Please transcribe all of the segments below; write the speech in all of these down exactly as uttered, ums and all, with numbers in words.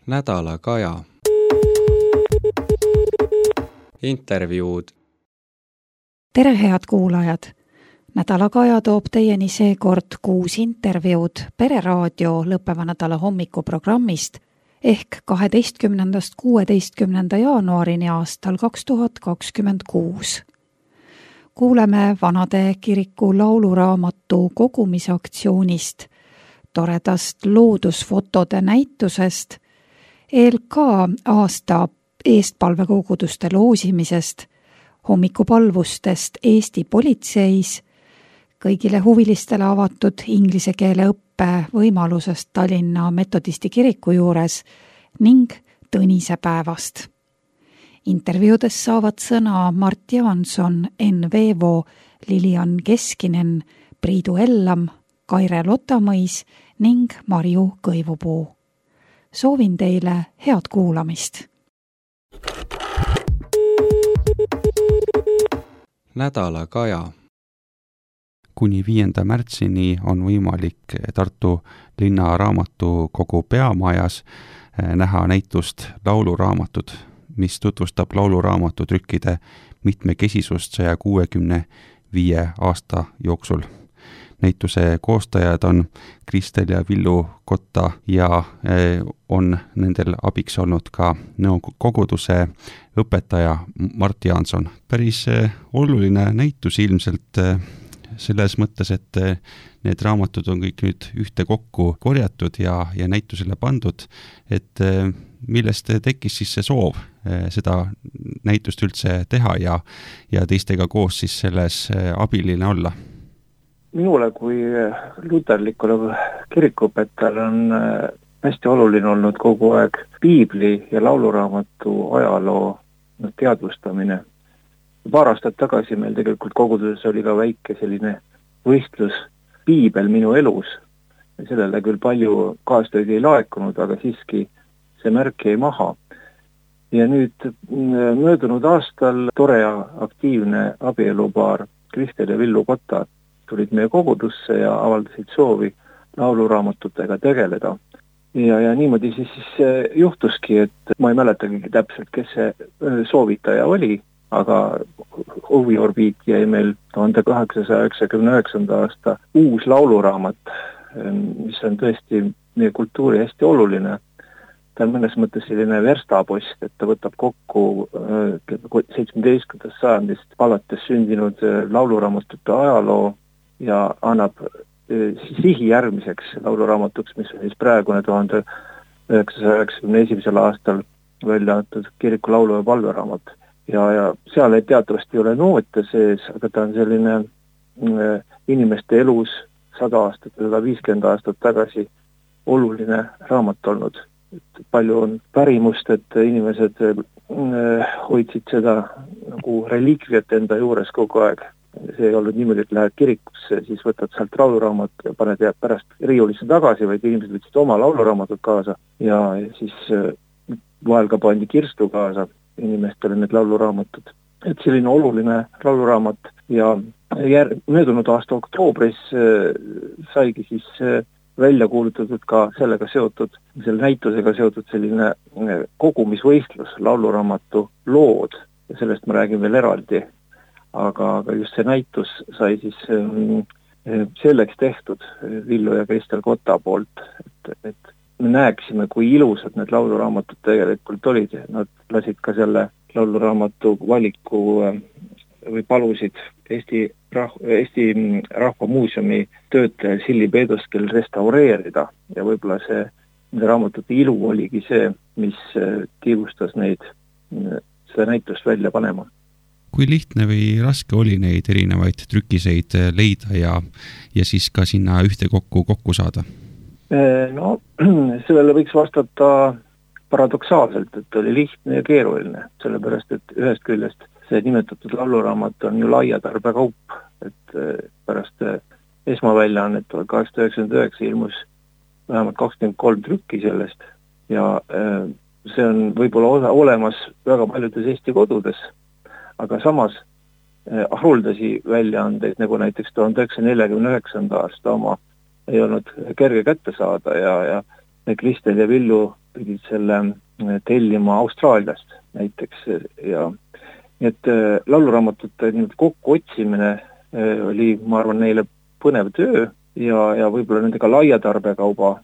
Nädala Kaja. Intervjuud. Tere head kuulajad! Nädala Kaja toob teieni seekord kuus intervjuud Pereraadio lõppeva nädala hommikuprogrammist ehk kaheteistkümnendast kuueteistkümnenda jaanuarini aastal kaks tuhat kakskümmend kuus. Kuuleme Vanade kiriku lauluraamatu kogumisaktsioonist, toredast loodusfotode näitusest, E L K aasta eestpalvekoguduste loosimisest, hommikupalvustest Eesti politseis, kõigile huvilistele avatud inglise keele õppe võimalusest Tallinna metodisti kiriku juures ning Tõnise päevast. Intervjuudes saavad sõna Mart Jaanson, Enn Veevo, Lilian Keskinen, Priidu Ellam, Kaire Lotamõis ning Marju Kõivupuu. Soovin teile head kuulamist! Nädala Kaja. Kuni viienda märtsini on võimalik Tartu linna raamatukogu peamajas näha näitust Lauluraamatud, mis tutvustab lauluraamatu trükkide mitmekesisust saja kuuekümne viie aasta jooksul. Näituse koostajad on Kristel ja Villu Kotta ja on nendel abiks olnud ka koguduse õpetaja Mart Jaanson. Päris oluline näitus ilmselt selles mõttes, et need raamatud on kõik nüüd ühte kokku korjatud ja, ja näitusele pandud, et millest tekkis siis see soov seda näitust üldse teha ja, ja teistega koos siis selles abiline olla? Minule kui luterlikule kirikuõpetajale on hästi oluline olnud kogu aeg piibli ja lauluraamatu ajaloo teadvustamine. Paar aastat tagasi meil tegelikult koguduses oli ka väike selline võistlus piibel minu elus. Sellele küll palju kaastööd ei laekunud, aga siiski see märk jäi maha. Ja nüüd möödunud aastal tore ja aktiivne abielupaar Kristel ja Villu Kotta tulid meie kogudusse ja avaldasid soovi lauluraamatutega tegeleda. Ja, ja niimoodi siis, siis juhtuski, et ma ei mäletagi täpselt, kes see soovitaja oli, aga huviorbiit jäi meil tuhande kaheksasaja üheksakümne üheksanda aasta uus lauluraamat, mis on tõesti meie kultuuri hästi oluline. Ta on mõnes mõttes selline verstapost, et ta võtab kokku seitsmeteistkümnendast sajandist alates sündinud lauluraamatute ajaloo ja annab sihi järgmiseks lauluraamatuks, mis on siis praegune tuhande üheksasaja üheksakümne esimesel aastal välja antud kiriku laulu- ja palveraamat. Ja, ja seal ei teatavasti ole noote sees, aga ta on selline inimeste elus sada aastat, sada viiskümmend aastat tagasi oluline raamat olnud. Et palju on pärimust, et inimesed hoidsid seda nagu reliikviat enda juures kogu aeg. See ei olnud niimoodi, et lähed kirikusse, siis võtad sealt lauluraamat ja paned jääb pärast riiulisse tagasi, vaid inimesed võtsid oma lauluraamatud kaasa ja siis vahel ka pandi kirstu kaasa inimestele need lauluraamatud. Et selline oluline lauluraamat ja jär, möödunud aasta oktoobris saigi siis välja kuulutatud ka sellega seotud, selle näitusega seotud selline kogumisvõistlus, lauluraamatu lood ja sellest ma räägin veel eraldi. Aga, aga just see näitus sai siis selleks tehtud Villu ja Kristel Kotta poolt, et, et me näeksime, kui ilusad need lauluraamatud tegelikult olid. Nad lasid ka selle lauluraamatu valiku või palusid Eesti, rah- Eesti Rahvamuuseumi töötaja Silli Peedoskel restaureerida ja võib-olla see raamatute ilu oligi see, mis kiivustas neid seda näitust välja panema. Kui lihtne või raske oli neid erinevaid trükiseid leida ja, ja siis ka sinna ühte kokku kokku saada? No, sellele võiks vastata paradoksaalselt, et oli lihtne ja keeruline, sellepärast, et ühest küljest see nimetatud lauluraamat on ju laia tarbekaup, et pärast esmaväljaannet tuhat kaheksasada üheksakümmend üheksa ilmus vähemalt kakskümmend kolm trükki sellest ja see on võib-olla olemas väga paljudes Eesti kodudes, aga samas haruldasi väljaandeid, nagu näiteks tuhande üheksasaja neljakümne üheksanda aasta oma ei olnud kerge kätte saada ja, ja Kristel ja Villu pidid selle tellima Austraaliast näiteks ja et lauluraamatute kokku otsimine oli, ma arvan, neile põnev töö ja, ja võib-olla nendega laia tarbekauba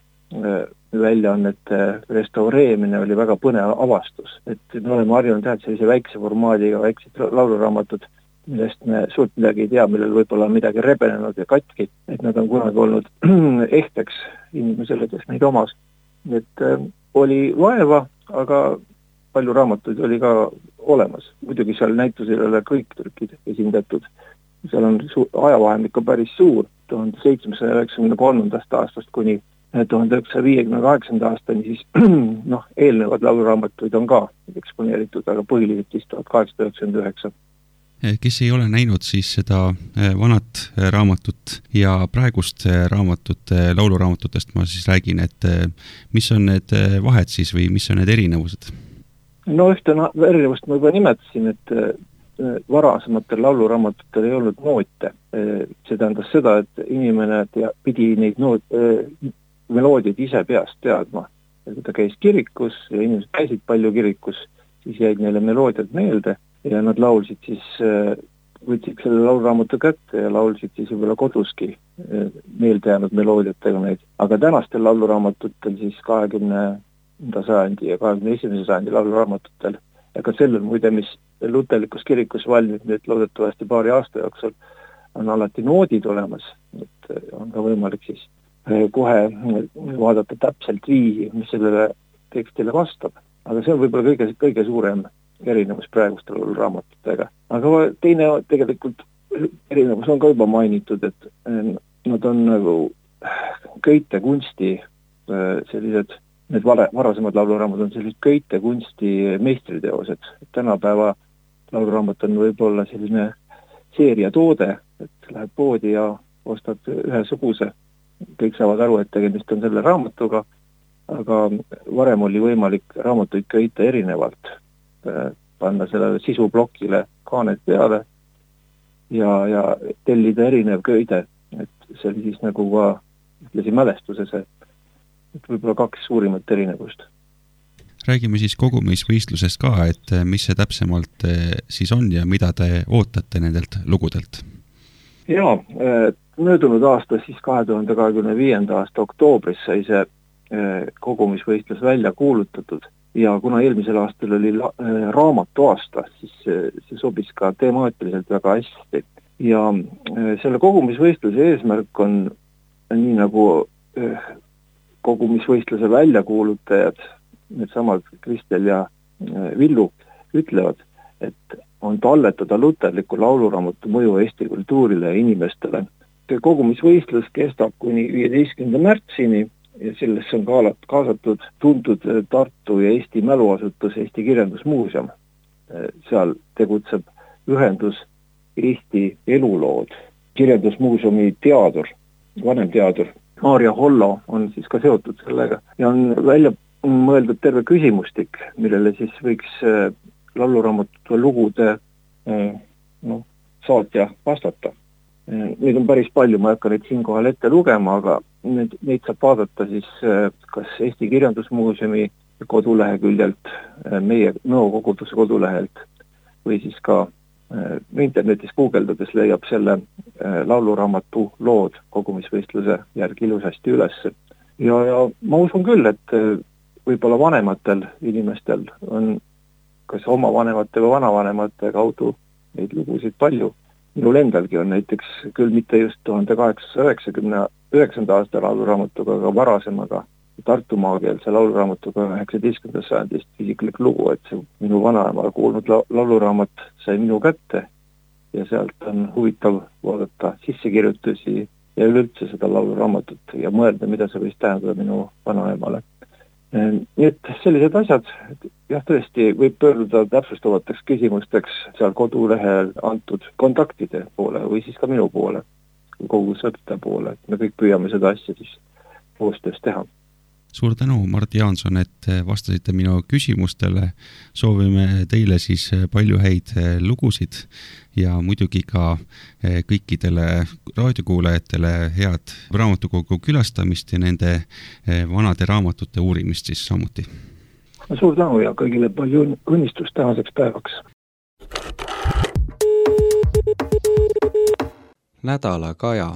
väljaannete restaureerimine oli väga põnev avastus. Et me oleme harjunud teha sellise väikse formaadiga väiksed lauluraamatud, millest me suurt midagi ei tea, millel võib-olla on midagi rebenenud ja katki, et nad on kunagi olnud ehteks inimesele, kes neid omas. Et äh, oli vaeva, aga palju raamatuid oli ka olemas. Muidugi seal näitusel ei ole kõik trükid esindatud. Seal on su- ajavahemik on päris suur, tuhat seitsmesaja üheksakümne kolmandast aastast kuni tuhat üheksasaja viiekümne kaheksanda aastani, siis noh, eelnevad lauluraamatuid on ka eksponeeritud, aga põhiliselt siis tuhat kaheksasada üheksakümmend üheksa. Kes ei ole näinud siis seda vanat raamatut ja praegust raamatute, lauluraamatutest ma siis räägin, et mis on need vahed siis või mis on need erinevused? No ühte erinevust ma juba nimetasin, et varasematel lauluraamatutel ei olnud noote. See tähendas seda, et inimene pidi neid noot, meloodiad ise peast teadma. Kui ta käis kirikus ja inimesed käisid palju kirikus, siis jäid neile meloodiad meelde ja nad laulsid siis, võtsid selle lauluraamatu kätte ja laulsid siis võib-olla koduski meelde jäänud meloodiatega neid. Aga tänastel lauluraamatutel siis kahekümnenda sajandi ja kahekümne esimese sajandi lauluraamatutel ja ka sellel muide, mis luterlikus kirikus valmib nüüd loodetavasti paari aasta jooksul, on alati noodid olemas, et on ka võimalik siis kohe vaadata täpselt viisi, mis sellele tekstile vastab. Aga see on võib-olla kõige, kõige suurem erinevus praeguste lauluraamatutega. Aga teine tegelikult erinevus on ka juba mainitud, et nad on nagu köitekunsti sellised, need varasemad lauluraamad on sellised köitekunsti meistriteosed. Tänapäeva lauluraamat on võib-olla selline seeriatoode, et läheb poodi ja ostad ühesuguse. Kõik saavad aru, et tegemist on selle raamatuga, aga varem oli võimalik raamatuid köita erinevalt, panna sellele sisublokile kaaned peale ja, ja tellida erinev köide. Et see oli siis nagu ka ütlesi mälestuses, et võib-olla kaks suurimat erinevust. Räägime siis kogumisvõistlusest ka, et mis see täpsemalt siis on ja mida te ootate nendelt lugudelt? Jaa, möödunud aasta, siis kahe tuhande kahekümne viienda aasta oktoobris sai see kogumisvõistlus välja kuulutatud ja kuna eelmisel aastal oli raamatu aasta, siis see sobis ka temaatiliselt väga hästi. Ja selle kogumisvõistluse eesmärk on nii nagu kogumisvõistluse väljakuulutajad, need samad Kristel ja Villu ütlevad, et on talletada luterliku lauluraamatu mõju Eesti kultuurile ja inimestele. Kogumisvõistlus kestab kuni viieteistkümnenda märtsini ja sellesse on kaasatud tuntud Tartu ja Eesti mäluasutus Eesti Kirjandusmuuseum. Seal tegutseb ühendus Eesti elulood. Kirjandusmuuseumi teadur, vanem teadur, Maarja Hollo on siis ka seotud sellega ja on välja mõeldud terve küsimustik, millele siis võiks lauluraamatute lugude no, saatja vastata. Neid on päris palju, ma ei hakka neid siinkohal ette lugema, aga neid, neid saab vaadata siis kas Eesti Kirjandusmuuseumi koduleheküljelt, meie Nõo koguduse kodulehelt või siis ka internetis guugeldades leiab selle lauluraamatu lood kogumisvõistluse järgi ilusasti üles. Ja, ja ma usun küll, et võib-olla vanematel inimestel on kas oma vanemate või vanavanemate kaudu neid lugusid palju. Minul endalgi on näiteks küll mitte just tuhat kaheksasada üheksakümne üheksanda aasta lauluraamatuga, aga varasemaga Tartu maakeelse lauluraamatuga üheksateistkümnendast sajandist isiklik lugu, et see minu vanaema kuulnud lauluraamat sai minu kätte ja sealt on huvitav vaadata sissekirjutusi ja üleüldse seda lauluraamatut ja mõelda, mida see võis tähendada minu vanaemale. Nii et sellised asjad, jah tõesti võib pöörduda täpsustavateks küsimusteks seal kodulehel antud kontaktide poole või siis ka minu poole, kogu sõtta poole, et me kõik püüame seda asja siis koostöös teha. Suur tänu, Mart Jaanson, et vastasite minu küsimustele. Soovime teile siis palju häid lugusid ja muidugi ka kõikidele raadiokuulajatele head raamatukogu külastamist ja nende vanade raamatute uurimist siis samuti. Suur tänu ja kõigile palju õnnistust tänaseks päevaks. Nädala Kaja.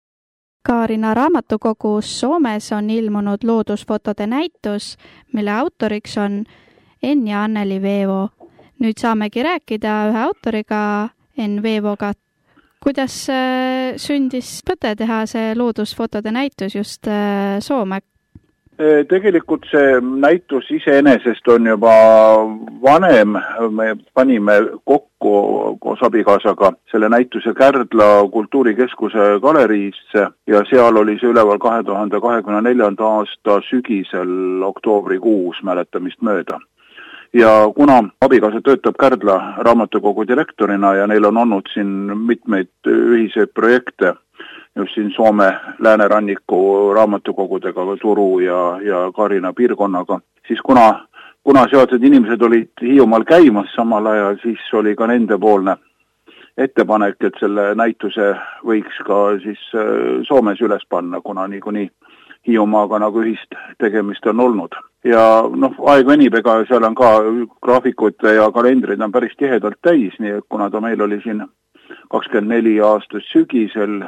Kaarina raamatukogus Soomes on ilmunud loodusfotode näitus, mille autoriks on Enn ja Anneli Veevo. Nüüd saamegi rääkida ühe autoriga, Enn Veevoga. Kuidas sündis mõte teha see loodusfotode näitus just Soome? Tegelikult see näitus iseenesest on juba vanem, me panime kokku koos abikaasaga selle näituse Kärdla kultuurikeskuse galeriisse ja seal oli see üleval kahe tuhande kahekümne neljanda aasta sügisel oktoobrikuus mäletamist mööda. Ja kuna abikaasa töötab Kärdla raamatukogu direktorina ja neil on olnud siin mitmeid ühiseid projekte, just siin Soome lääneranniku raamatukogudega, Turu ja, ja Kaarina piirkonnaga, siis kuna, kuna sealsed inimesed olid Hiiumaal käimas samal ajal, siis oli ka nende poolne ettepanek, et selle näituse võiks ka siis Soomes üles panna, kuna niikuinii Hiiumaaga nagu ühist tegemist on olnud. Ja noh, aeg venib, ega seal on ka graafikud ja kalendrid on päris tihedalt täis, nii et kuna ta meil oli siin kakskümmend neli aastas sügisel,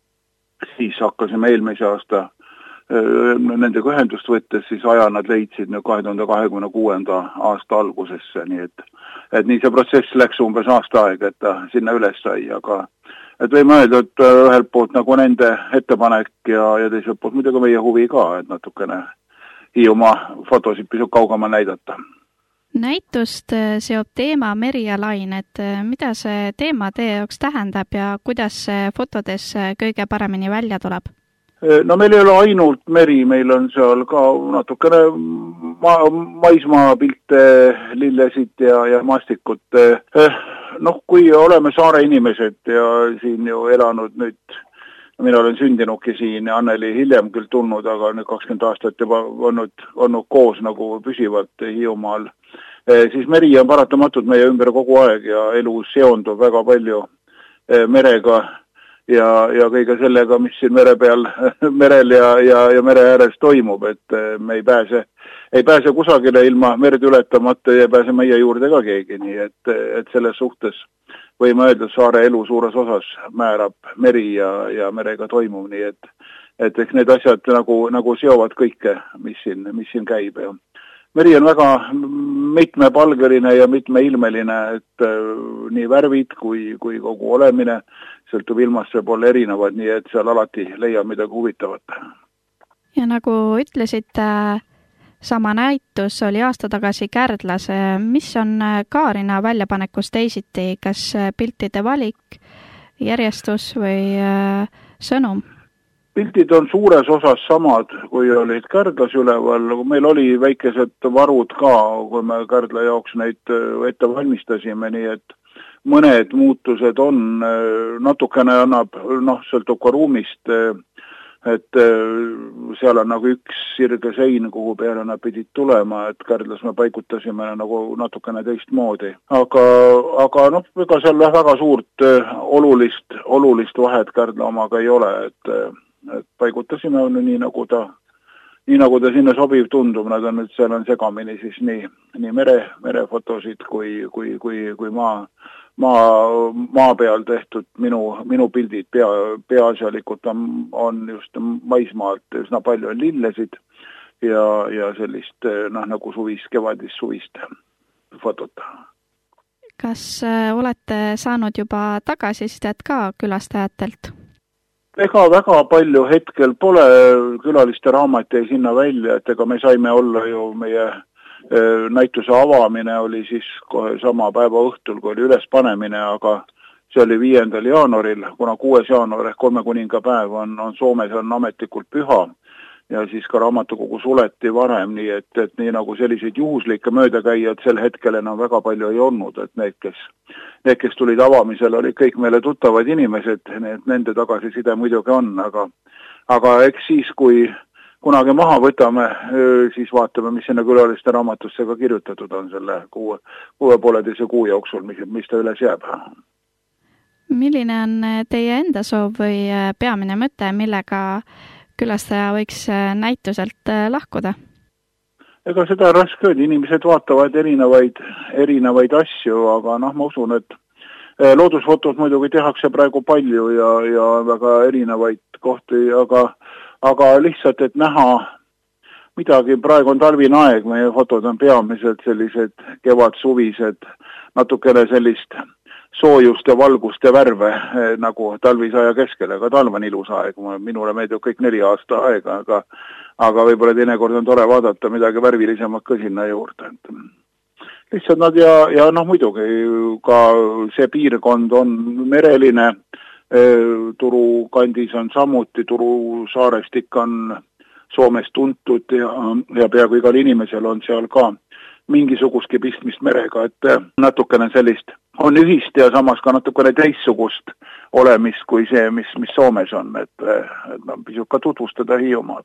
siis hakkasime eelmise aasta nendega ühendust võttes, siis aja nad leidsid kahe tuhande kahekümne kuuenda aasta algusesse, nii et, et nii see protsess läks umbes aasta aeg, et ta sinna üles sai, aga et võime öelda, et ühelt poolt nagu nende ettepanek ja, ja teiselt poolt muidugi meie huvi ka, et natukene Hiiumaa fotosid pisut kaugemal näidata. Näitust seob teema meri ja lained. Mida see teema teie jaoks tähendab ja kuidas see fotodes kõige paremini välja tuleb? No meil ei ole ainult meri, meil on seal ka natukene ma maismaa pilte, lillesid ja, ja maastikut. Noh, kui oleme saare inimesed ja siin ju elanud nüüd, mina olen sündinuki siin ja Anneli hiljem küll tulnud, aga nüüd kakskümmend aastat juba olnud, olnud koos nagu püsivalt Hiiumaal, siis meri on paratamatult meie ümber kogu aeg ja elu seondub väga palju merega ja, ja kõige sellega, mis siin mere peal, merel ja, ja, ja mere ääres toimub, et me ei pääse, ei pääse kusagile ilma merd ületamata ja ei pääse meie juurde ka keegi, nii et, et selles suhtes võime öelda, saare elu suures osas määrab meri ja, ja merega toimub, nii et, et eks need asjad nagu, nagu seovad kõike, mis siin, mis siin käib. Ja meri on väga mitmepalgeline ja mitmeilmeline, et nii värvid kui, kui kogu olemine sõltub ilmasse poole erinevad, nii et seal alati leiab midagi huvitavat. Ja nagu ütlesite, sama näitus oli aasta tagasi Kärdlas. Mis on Kaarina väljapanekus teisiti? Kas piltide valik, järjestus või sõnum? Piltid on suures osas samad, kui olid Kärdlas üleval. Meil oli väikesed varud ka, kui me Kärdla jaoks neid ette valmistasime, nii et mõned muutused on, natukene annab, noh, sõltub ka ruumist, et seal on nagu üks sirge sein, kuhu peale nad pidid tulema, et Kärdlas me paigutasime nagu natukene teistmoodi. Aga, aga noh, ega seal väga suurt olulist, olulist vahet Kärdla omaga ei ole, et, et paigutasime nii nagu ta, nii nagu ta sinna sobiv tundub, nad on nüüd, seal on segamini siis nii, nii mere, merefotosid kui, kui, kui, kui maa, maa, maa peal tehtud minu, minu pildid pea, peaasjalikult on, on just maismaalt, üsna palju on lillesid ja, ja sellist noh, nagu suvist, kevadist suvist fotot. Kas olete saanud juba tagasisidet ka külastajatelt? Ega väga palju hetkel pole, külaliste raamat jäi sinna välja, et ega me saime olla ju meie näituse avamine oli siis kohe sama päeva õhtul, kui oli ülespanemine, aga see oli viiendal jaanuaril, kuna kuues jaanuar ehk kolme kuninga päev on, on Soomes on ametlikult püha ja siis ka raamatukogu suleti varem, nii et, et nii nagu selliseid juhuslikke möödakäijad sel hetkel enam väga palju ei olnud, et need, kes, need, kes tulid avamisel, olid kõik meile tuttavad inimesed, need, nende tagasiside muidugi on, aga, aga eks siis, kui kunagi maha võtame, siis vaatame, mis sinna külaliste raamatusse ka kirjutatud on selle kuue, kuue pooleteise kuu jooksul, mis, mis ta üles jääb. Milline on teie enda soov või peamine mõte, millega külastaja võiks näituselt lahkuda? Ega seda on raske öelda, inimesed vaatavad erinevaid, erinevaid asju, aga noh, ma usun, et loodusfotod muidugi tehakse praegu palju ja, ja väga erinevaid kohti, aga, aga lihtsalt, et näha midagi, praegu on talvine aeg, meie fotod on peamiselt sellised kevad-suvised, natukene sellist soojust ja valgust ja värve nagu talvisaja keskel, aga talv on ilus aeg, minule meeldib kõik neli aasta aega, aga, aga võib-olla teinekord on tore vaadata midagi värvilisemat ka sinna juurde. Lihtsalt nad ja, ja noh muidugi ka see piirkond on mereline, Turu kandis on samuti, Turu saarestik on Soomes tuntud ja, ja peaaegu igal inimesel on seal ka mingisugustki pistmist merega, et natukene sellist on ühist ja samas ka natukene teissugust olemist kui see, mis, mis Soomes on, et, et no, pisut ka tutvustada Hiiumaad.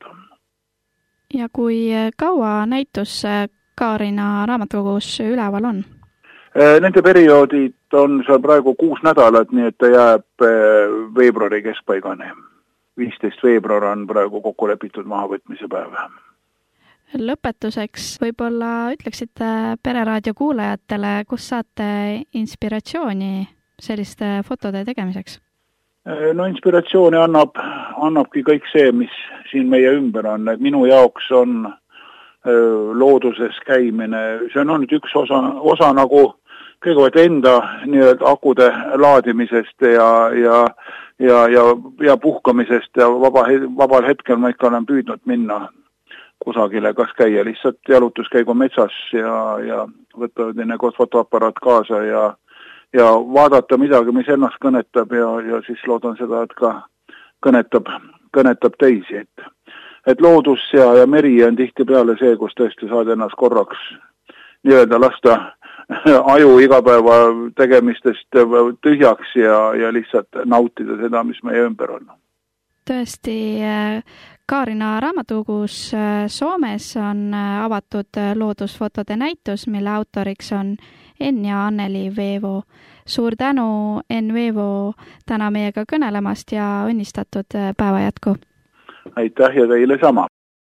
Ja kui kaua näitus Kaarina raamatukogus üleval on? Nende perioodid on seal praegu kuus nädalat, nii et ta jääb veebruari keskpaigani. viisteist veebruar on praegu kokku lepitud mahavõtmise päev. Lõpetuseks võib-olla ütleksite Pereraadio kuulajatele, kus saate inspiratsiooni selliste fotode tegemiseks? No inspiratsiooni annab, annabki kõik see, mis siin meie ümber on. Et minu jaoks on looduses käimine, see on nüüd üks osa, osa nagu kõigepealt enda nii-öelda akude laadimisest ja, ja, ja, ja, ja puhkamisest ja vaba, vabal hetkel ma ikka olen püüdnud minna kusagile, kas käia lihtsalt jalutuskäigu metsas ja, ja võtta teinekord fotoaparaat kaasa ja, ja vaadata midagi, mis ennast kõnetab ja, ja siis loodan seda, et ka kõnetab, kõnetab teisi. Et, et loodus ja, ja meri on tihti peale see, kus tõesti saad ennast korraks nii-öelda lasta aju igapäeva tegemistest tühjaks ja, ja lihtsalt nautida seda, mis meie ümber on. Tõesti, Kaarina raamatukogus Soomes on avatud loodusfotode näitus, mille autoriks on Enn ja Anneli Veevo. Suur tänu, Enn Veevo, täna meiega kõnelemast ja õnnistatud päeva jätku. Aitäh ja teile sama.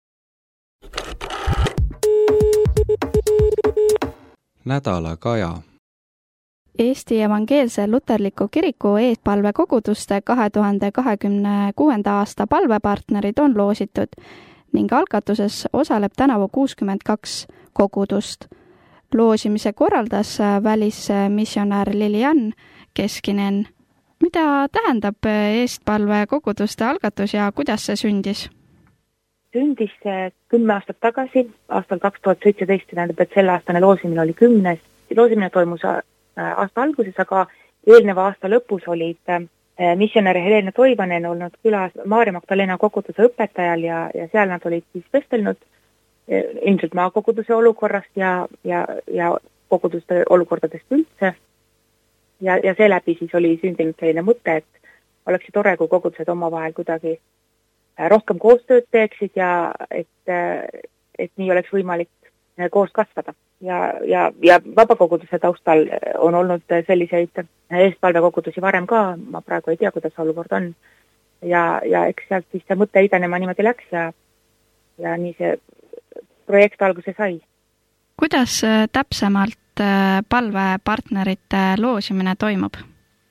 Nädala kaja. Eesti Evangeelse Luterliku Kiriku eestpalvekoguduste kahe tuhande kahekümne kuuenda aasta palvepartnerid on loositud ning algatuses osaleb tänavu kuuskümmend kaks kogudust. Loosimise korraldas välismissionär Lilian Keskinen. Mida tähendab eestpalvekoguduste algatus ja kuidas see sündis? Sündis kümme aastat tagasi, aastal kaks tuhat seitseteist, tähendab, et selle aastane loosimine oli kümnes. Loosimine toimus aasta alguses, aga eelneva aasta lõpus olid missionär Helena Toivanen olnud külas Maarja Magdalena koguduse õpetajal ja, ja seal nad olid siis vestelnud ilmselt maakoguduse olukorrast ja, ja, ja koguduste olukordadest üldse. Ja, ja seeläbi siis oli sündinud selline mõte, et oleks tore, kui kogudused omavahel kuidagi rohkem koostööd teeksid ja et, et nii oleks võimalik koos kasvada. Ja, ja, ja vabakoguduse taustal on olnud selliseid eestpalvekogudusi varem ka, ma praegu ei tea, kuidas olukord on. Ja, ja eks sealt siis see mõte idanema niimoodi läks ja, ja nii see projekt alguse sai. Kuidas täpsemalt palvepartnerite loosimine toimub?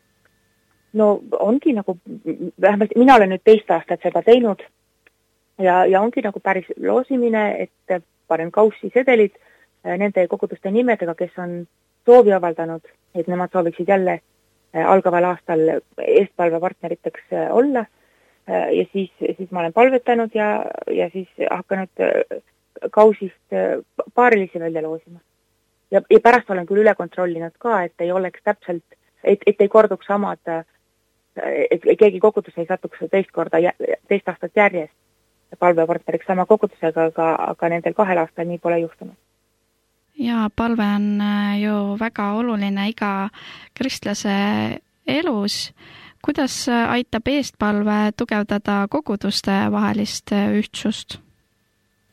No ongi nagu, vähemalt mina olen nüüd teist aastat seda teinud ja, ja ongi nagu päris loosimine, et panen kaussi sedelid nende koguduste nimedega, kes on soovi avaldanud, et nemad sooviksid jälle algaval aastal eestpalvepartneriteks olla ja siis, siis ma olen palvetanud ja, ja siis hakanud kausist paarilisi välja loosima. Ja, ja pärast olen küll üle kontrollinud ka, et ei oleks täpselt, et, et ei korduks samad, et keegi kogudus ei satuks teist korda, teist aastat järjest palvepartneriks sama kogudusega, aga, aga nendel kahel aastal nii pole juhtunud. Ja palve on ju väga oluline iga kristlase elus. Kuidas aitab eestpalve tugevdada koguduste vahelist ühtsust?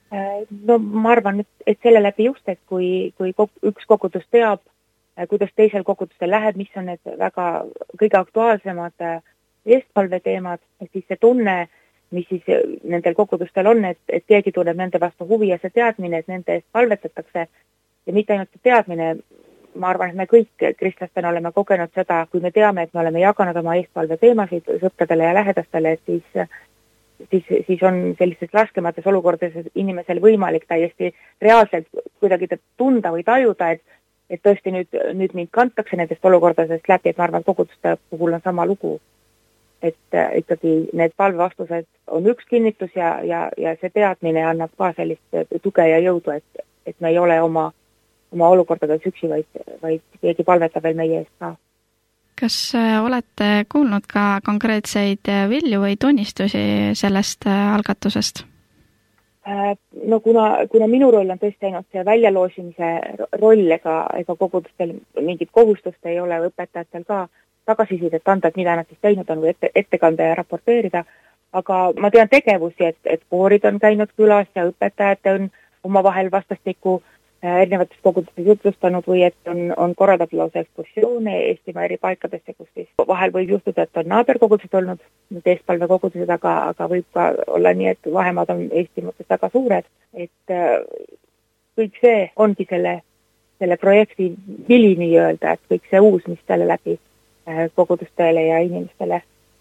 No ma arvan, et, et selle läbi just, et kui, kui üks kogudus teab, kuidas teisel kogudustel läheb, mis on need väga kõige aktuaalsemad eestpalveteemad, et siis see tunne, mis siis nendel kogudustel on, et, et keegi tunneb nende vastu huvi ja see teadmine, et nende eest palvetatakse ja mitte ainult teadmine, ma arvan, et me kõik kristlastena oleme kogenud seda, kui me teame, et me oleme jaganud oma eestpalve teemasid sõpradele ja lähedastele, et siis Siis, siis on sellistes raskemates olukordades inimesel võimalik täiesti reaalselt kuidagi tunda või tajuda, et, et tõesti nüüd, nüüd mind kantakse nendest olukordadest läbi, et ma arvan, koguduste puhul on sama lugu. Et äh, ikkagi need palvevastused on üks kinnitus ja, ja, ja see teadmine annab ka sellist tuge ja jõudu, et, et me ei ole oma, oma olukordades üksi, vaid, vaid keegi palvetab veel meie eest ka. Kas olete kuulnud ka konkreetseid vilju või tunnistusi sellest algatusest? No kuna, kuna minu roll on tõesti ainult see väljaloosimise roll, ega, ega kogudustel mingit kohustust ei ole õpetajatel ka tagasisidet anda, et mida nad siis teinud on või ette, ettekande ja raporteerida, aga ma tean tegevusi, et, et koorid on käinud külas ja õpetajad on omavahel vastastikku erinevates kogudustes jutlustanud või et on, on korraldatud lausa ekskursioone Eestimaa eri paikadesse, kus siis vahel võib juhtuda, et on naaberkogudused olnud, nüüd eestpalvekogudused, aga, aga võib ka olla nii, et vahemaad on Eesti mõttes väga suured, et kõik see ongi selle, selle projekti vili nii-öelda, et kõik see uus, mis selle läbi kogudustele ja inimestele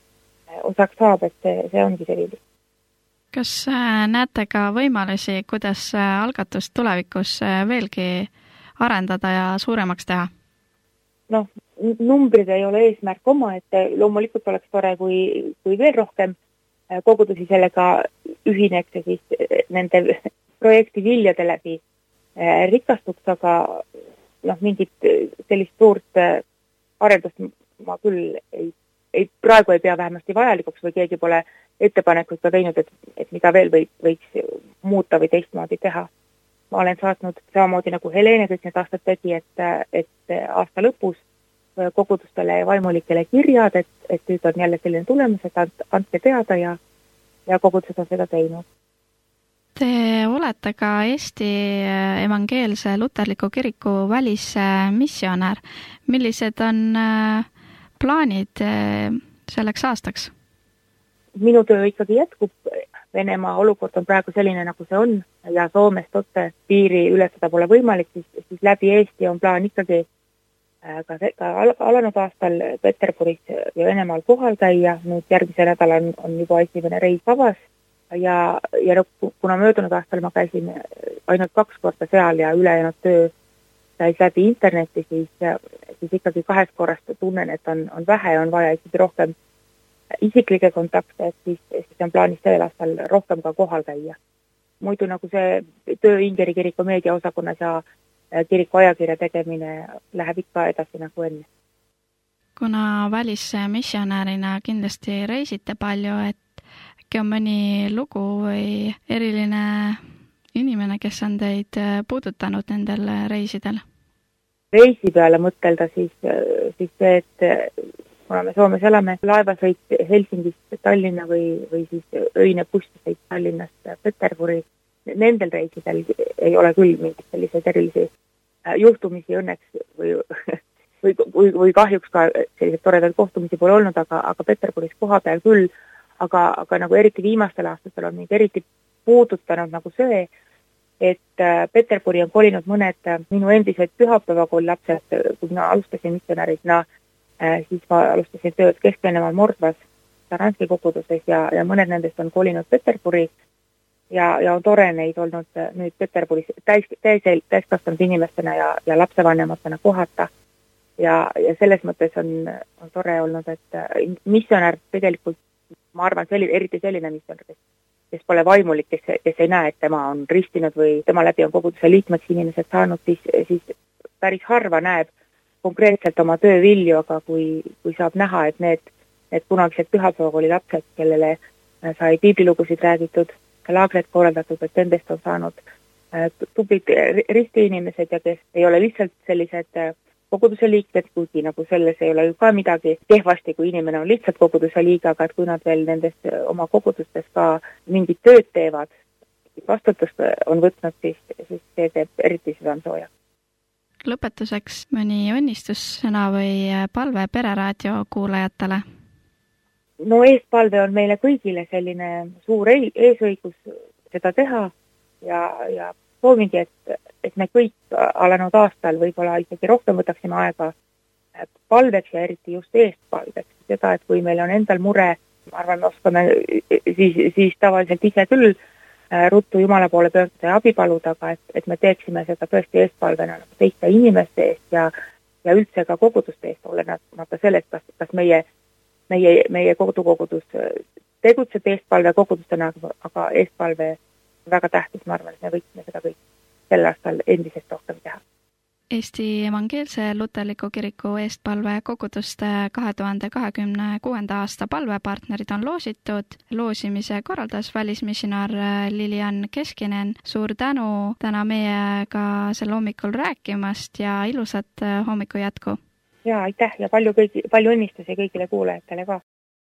osaks saab, et see, see ongi see vili. Kas näete ka võimalusi, kuidas algatust tulevikus veelgi arendada ja suuremaks teha? Noh, numbrid ei ole eesmärk oma, et loomulikult oleks tore, kui, kui veel rohkem kogudusi sellega ühineks ja siis nende projekti viljade läbi rikastuks, aga noh, mingit sellist suurt arendust ma küll ei, ei, praegu ei pea vähemasti vajalikuks või keegi pole ettepanekuid ka teinud, et, et mida veel või, võiks muuta või teistmoodi teha. Ma olen saatnud samamoodi nagu Helene kõik need aastad tegi, et, et aasta lõpus kogudustele ja vaimulikele kirjad, et, et nüüd on jälle selline tulemus, et andke teada ja, ja kogudused on seda teinud. Te olete ka Eesti evangeelse luterliku kiriku välismissionär. Millised on plaanid selleks aastaks? Minu töö ikkagi jätkub. Venemaa olukord on praegu selline, nagu see on ja Soomest otse piiri ületada pole võimalik, siis, siis läbi Eesti on plaan ikkagi ka, ka alanud aastal Peterburis ja Venemaal kohal käia. Nüüd järgmise nädal on, on juba esimene reis vabas ja, ja kuna möödunud aastal ma käisin ainult kaks korda seal ja ülejäänud töö käis läbi interneti, siis, siis ikkagi kahest korrast tunnen, et on, on vähe ja on vaja ikkagi rohkem isiklikke kontakte, et siis, siis on plaanis sellel aastal rohkem ka kohal käia. Muidu nagu see töö Ingeri kiriku meediaosakonnas ja kiriku ajakirja tegemine läheb ikka edasi nagu enne. Kuna välismissionärina kindlasti reisite palju, et äkki on mõni lugu või eriline inimene, kes on teid puudutanud nendel reisidel? Reisi peale mõtelda siis, siis see, et kuna me Soomes elame, laevasõit Helsingist Tallinna või, või siis öine bussisõit Tallinnast Peterburi, nendel reisidel ei ole küll mingid selliseid erilisi juhtumisi õnneks või, või, või, või kahjuks ka selliseid toredaid kohtumisi pole olnud, aga, aga Peterburis koha peal küll, aga, aga nagu eriti viimastel aastatel on mind eriti puudutanud nagu see, et Peterburi on kolinud mõned minu endised pühapäevakooli lapsed, kui mina alustasin missionärina, siis ma alustasin tööd Kesk-Venemaal Mordvas, Saranski koguduses ja, ja mõned nendest on kolinud Peterburi ja, ja on tore neid olnud nüüd Peterburis täis, täis, täiskasvanud inimestena ja, ja lapsevanematena kohata. Ja, ja selles mõttes on, on tore olnud, et missionär tegelikult, ma arvan, selline, eriti selline missionär, kes, kes pole vaimulik, kes, kes ei näe, et tema on ristinud või tema läbi on koguduse liikmeks inimesed saanud, siis, siis päris harva näeb konkreetselt oma töö vilju, aga kui, kui saab näha, et need, need kunagised pühapäevakooli lapsed, kellele sai piiblilugusid räägitud, laagred korraldatud, et nendest on saanud tublid ristiinimesed ja kes ei ole lihtsalt sellised koguduse liikmed, kuigi nagu selles ei ole ju ka midagi kehvasti, kui inimene on lihtsalt koguduse liige, aga et kui nad veel nendest oma kogudustes ka mingit tööd teevad, vastutust on võtnud, siis, siis see teeb eriti südamsooja. Lõpetuseks mõni õnnistussõna või palve Pereraadio kuulajatele? No eespalve on meile kõigile selline suur eesõigus seda teha ja, ja soovingi, et, et me kõik alanud aastal võib-olla isegi rohkem võtaksime aega palveks ja eriti just eestpalveks. Seda, et kui meil on endal mure, ma arvan, me oskame siis, siis tavaliselt ise küll ruttu Jumala poole pöörduda ja abi paluda, aga et, et me teeksime seda tõesti eestpalvena nagu teiste inimeste eest ja, ja üldse ka koguduste eest, olenevalt sellest, kas, kas meie, meie, meie kodukogudus tegutseb eestpalve kogudustena, aga eestpalve on väga tähtis, ma arvan, et me võiksime seda kõik sel aastal endisest rohkem teha. Eesti Evangeelse Luterliku Kiriku eestpalve koguduste kahe tuhande kahekümne kuuenda aasta palvepartnerid on loositud. Loosimise korraldas välismissionaar Lilian Keskinen. Suur tänu täna meiega sel hommikul rääkimast ja ilusat hommiku jätku. Ja aitäh ja palju, kõigi, palju õnnistusi kõigile kuulajatele ka.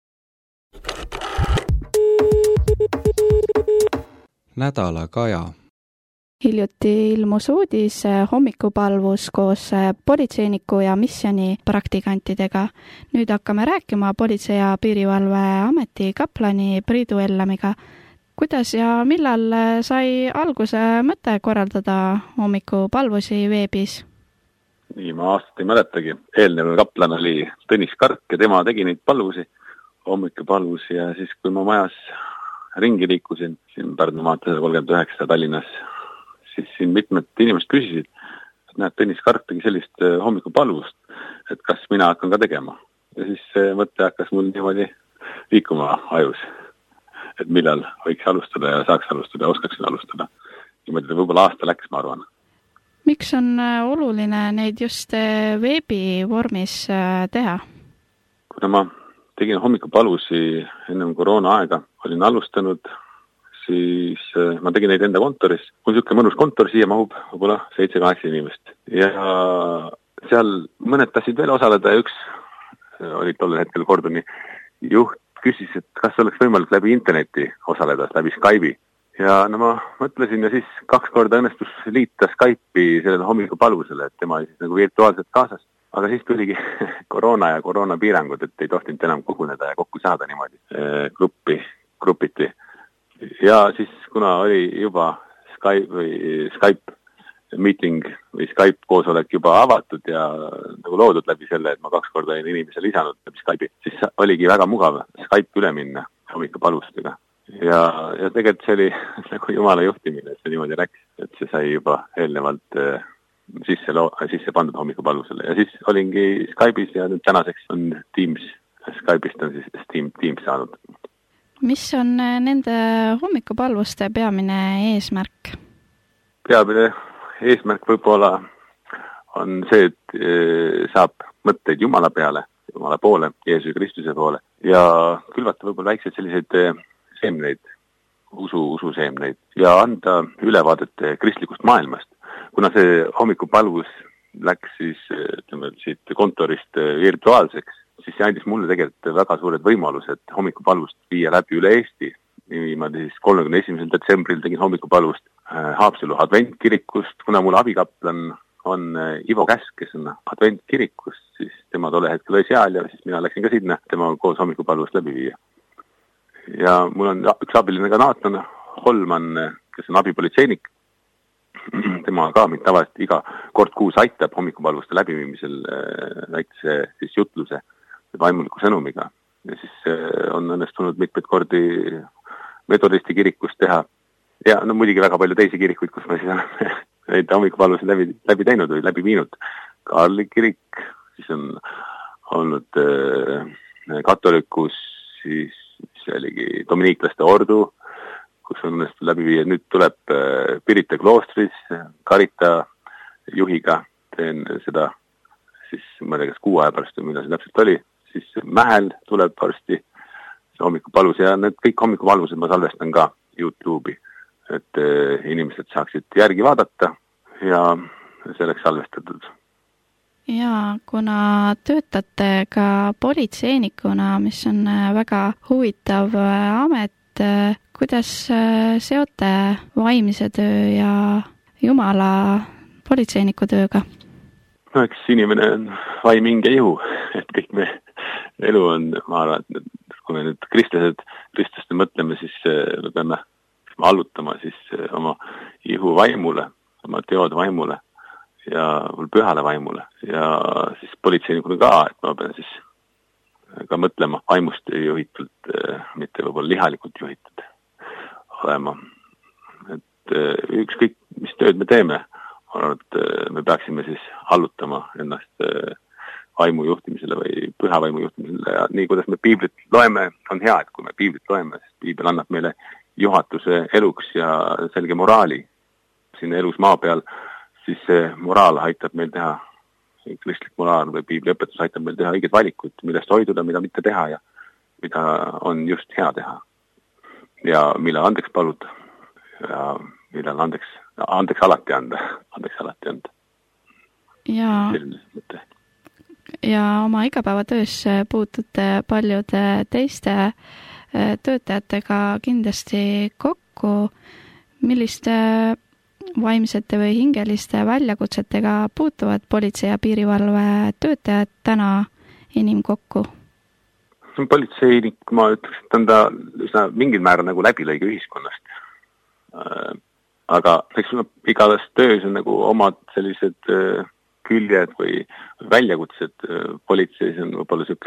Nädala kaja. Hiljuti ilmus uudis hommikupalvus koos politseiniku ja missiooni praktikantidega. Nüüd hakkame rääkima Politsei- ja Piirivalveameti kaplani Priidu Ellamiga. Kuidas ja millal sai alguse mõte korraldada hommikupalvusi veebis? Nii, ma aastat ei mäletagi. Eelnev kaplan oli Tõnis Kark ja tema tegi neid palvusi, hommikupalvusi ja siis kui ma majas ringi liikusin, siin Pärnu maantee kolmkümmend üheksa Tallinnas, siis siin mitmed inimesed küsisid, et näed, Tõnis Kark tegi sellist hommikupalvust, et kas mina hakkan ka tegema. Ja siis see mõte hakkas mul niimoodi liikuma ajus, et millal võiks alustada ja saaks alustada ja oskaksin alustada. Niimoodi võib-olla aasta läks, ma arvan. Miks on oluline neid just veebi vormis teha? Kuna ma tegin hommikupalvusi ennem koroona aega, olin alustanud, siis ma tegin neid enda kontoris. Mul niisugune mõnus kontor, siia mahub võib-olla seitse-kaheksa inimest. Ja seal mõned tahtsid veel osaleda ja üks oli tollel hetkel Kordoni juht, küsis, et kas oleks võimalik läbi interneti osaleda, läbi Skype'i. Ja no ma mõtlesin ja siis kaks korda õnnestus liita Skype'i sellele hommikupalvusele, et tema oli siis nagu virtuaalselt kaasas. Aga siis tuligi koroona ja koroona piirangud, et ei tohtinud enam koguneda ja kokku saada niimoodi gruppi, grupiti. Ja siis kuna oli juba Skype, või Skype meeting või Skype koosolek juba avatud ja nagu loodud läbi selle, et ma kaks korda olin inimese lisanud läbi Skype'i, siis oligi väga mugav Skype üle minna hommikupalvustega. Ja, ja tegelikult see oli nagu Jumala juhtimine, et see niimoodi läks, et see sai juba eelnevalt sisse, loo, sisse pandud hommikupalvusele. Ja siis olingi Skype'is ja nüüd tänaseks on Teams, Skype'ist on siis Team, Teams saanud. Mis on nende hommikupalvuste peamine eesmärk? Peamine eesmärk võib-olla on see, et saab mõtteid Jumala peale, Jumala poole, Jeesuse Kristuse poole ja külvata võib-olla väikseid selliseid seemneid, usu, ususeemneid ja anda ülevaadet kristlikust maailmast. Kuna see hommikupalvus läks siis ütleme, siit kontorist virtuaalseks, siis see andis mulle tegelikult väga suured võimalused hommikupalvust viia läbi üle Eesti. Niimoodi siis kolmekümne esimesel detsembril tegin hommikupalvust Haapsalu adventkirikust, kuna mul abikaplan on Ivo Käsk, kes on adventkirikust, siis tema tolle hetkel oli seal ja siis mina läksin ka sinna tema koos hommikupalvust läbi viia. Ja mul on üks abiline ka Naatan Holman, kes on abipolitseinik. Tema ka mind tavaliselt iga kord kuus aitab hommikupalvuste läbiviimisel väikse siis jutluse vaimuliku sõnumiga. Ja siis on õnnestunud mitmeid kordi metodisti kirikust teha. Ja no muidugi väga palju teisi kirikuid, kus ma siis olen neid hommikupalvusi läbi, läbi teinud või läbi viinud. Kaarli kirik, siis on olnud äh, katolikus, siis see oligi dominiiklaste ordu, kus on õnnestunud läbi viia. Nüüd tuleb äh, Pirita kloostris Karita juhiga, teen seda siis ma ei tea, kas kuu aja pärast või mida see täpselt oli. Siis Mähel tuleb varsti hommikupalvus ja need kõik hommikupalvused ma salvestan ka YouTube'i, et äh, inimesed saaksid järgi vaadata ja selleks salvestatud. Ja kuna töötate ka politseinikuna, mis on väga huvitav amet, et kuidas seote vaimse töö ja Jumala politseiniku tööga? No eks inimene on vaim, hinge ja ihu, et kõik me elu on, ma arvan, et kui me nüüd kristlased, kristlaste mõtleme, siis me peame allutama siis oma ihu vaimule, oma teod vaimule ja pühale vaimule ja siis politseinikule ka, et ma pean siis ka mõtlema vaimust juhitult, mitte võib-olla lihalikult juhitud olema. Et ükskõik, mis tööd me teeme, ma arvan, et me peaksime siis allutama ennast vaimu juhtimisele või püha vaimu juhtimisele ja nii, kuidas me piiblit loeme, on hea, et kui me piiblit loeme, sest piibel annab meile juhatuse eluks ja selge moraali siin elus maa peal, siis see moraal aitab meil teha, kristlik moraal või piibli õpetus aitab meil teha õiged valikud, millest hoiduda, mida mitte teha ja mida on just hea teha. Ja millal andeks paluda ja millal andeks, andeks alati anda, andeks alati anda. Ja, ja oma igapäevatöös puutute paljude teiste töötajatega kindlasti kokku. Milliste vaimsete või hingeliste väljakutsetega puutuvad politsei ja piirivalve töötajad täna inim kokku? Politseinik, ma ütleks, et on ta üsna mingil määral nagu läbilõige ühiskonnast. Aga eks igas töös on nagu omad sellised küljed või väljakutsed. Politseis on võib-olla siuke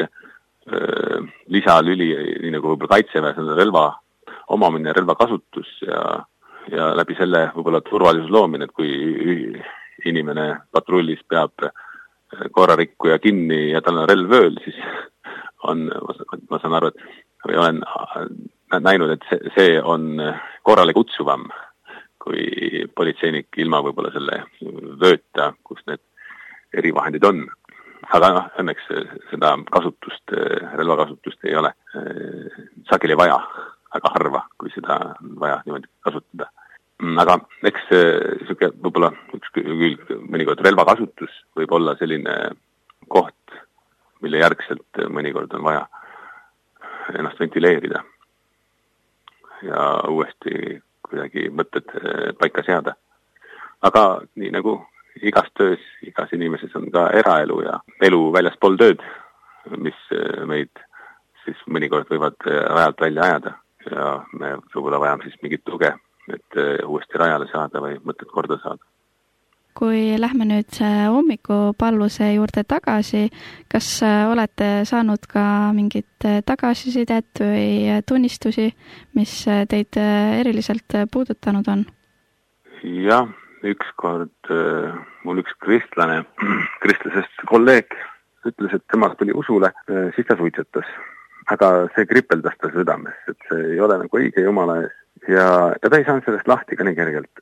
lisalüli, nii nagu võib-olla kaitseväes on relva omamine, relva kasutus ja, ja läbi selle võib-olla turvalisus loomine, et kui inimene patrullis peab korrarikkuja kinni ja tal on relv ööl, siis on, ma saan aru, et või olen näinud, et see, see on korrale kutsuvam kui politseinik ilma võib-olla selle vööta, kus need erivahendid on. Aga noh, õnneks seda kasutust, relvakasutust ei ole sageli vaja, väga harva, kui seda on vaja niimoodi kasutada. Aga eks siuke võib-olla üks külg, mõnikord relvakasutus võib olla selline koht, mille järgselt mõnikord on vaja ennast ventileerida ja uuesti kuidagi mõtted paika seada. Aga nii nagu igas töös, igas inimeses on ka eraelu ja elu väljaspool tööd, mis meid siis mõnikord võivad rajalt välja ajada ja me võib-olla vajame siis mingit tuge, et uuesti rajale saada või mõtted korda saada. Kui lähme nüüd hommikupalvuse juurde tagasi, kas olete saanud ka mingit tagasisidet või tunnistusi, mis teid eriliselt puudutanud on? Jah, ükskord mul üks kristlane, kristlasest kolleeg ütles, et tema tuli usule, siis ta suitsetas. Aga see kripeldas ta südames, et see ei ole nagu õige Jumala ees. Ja, ja ta ei saanud sellest lahti ka nii kergelt.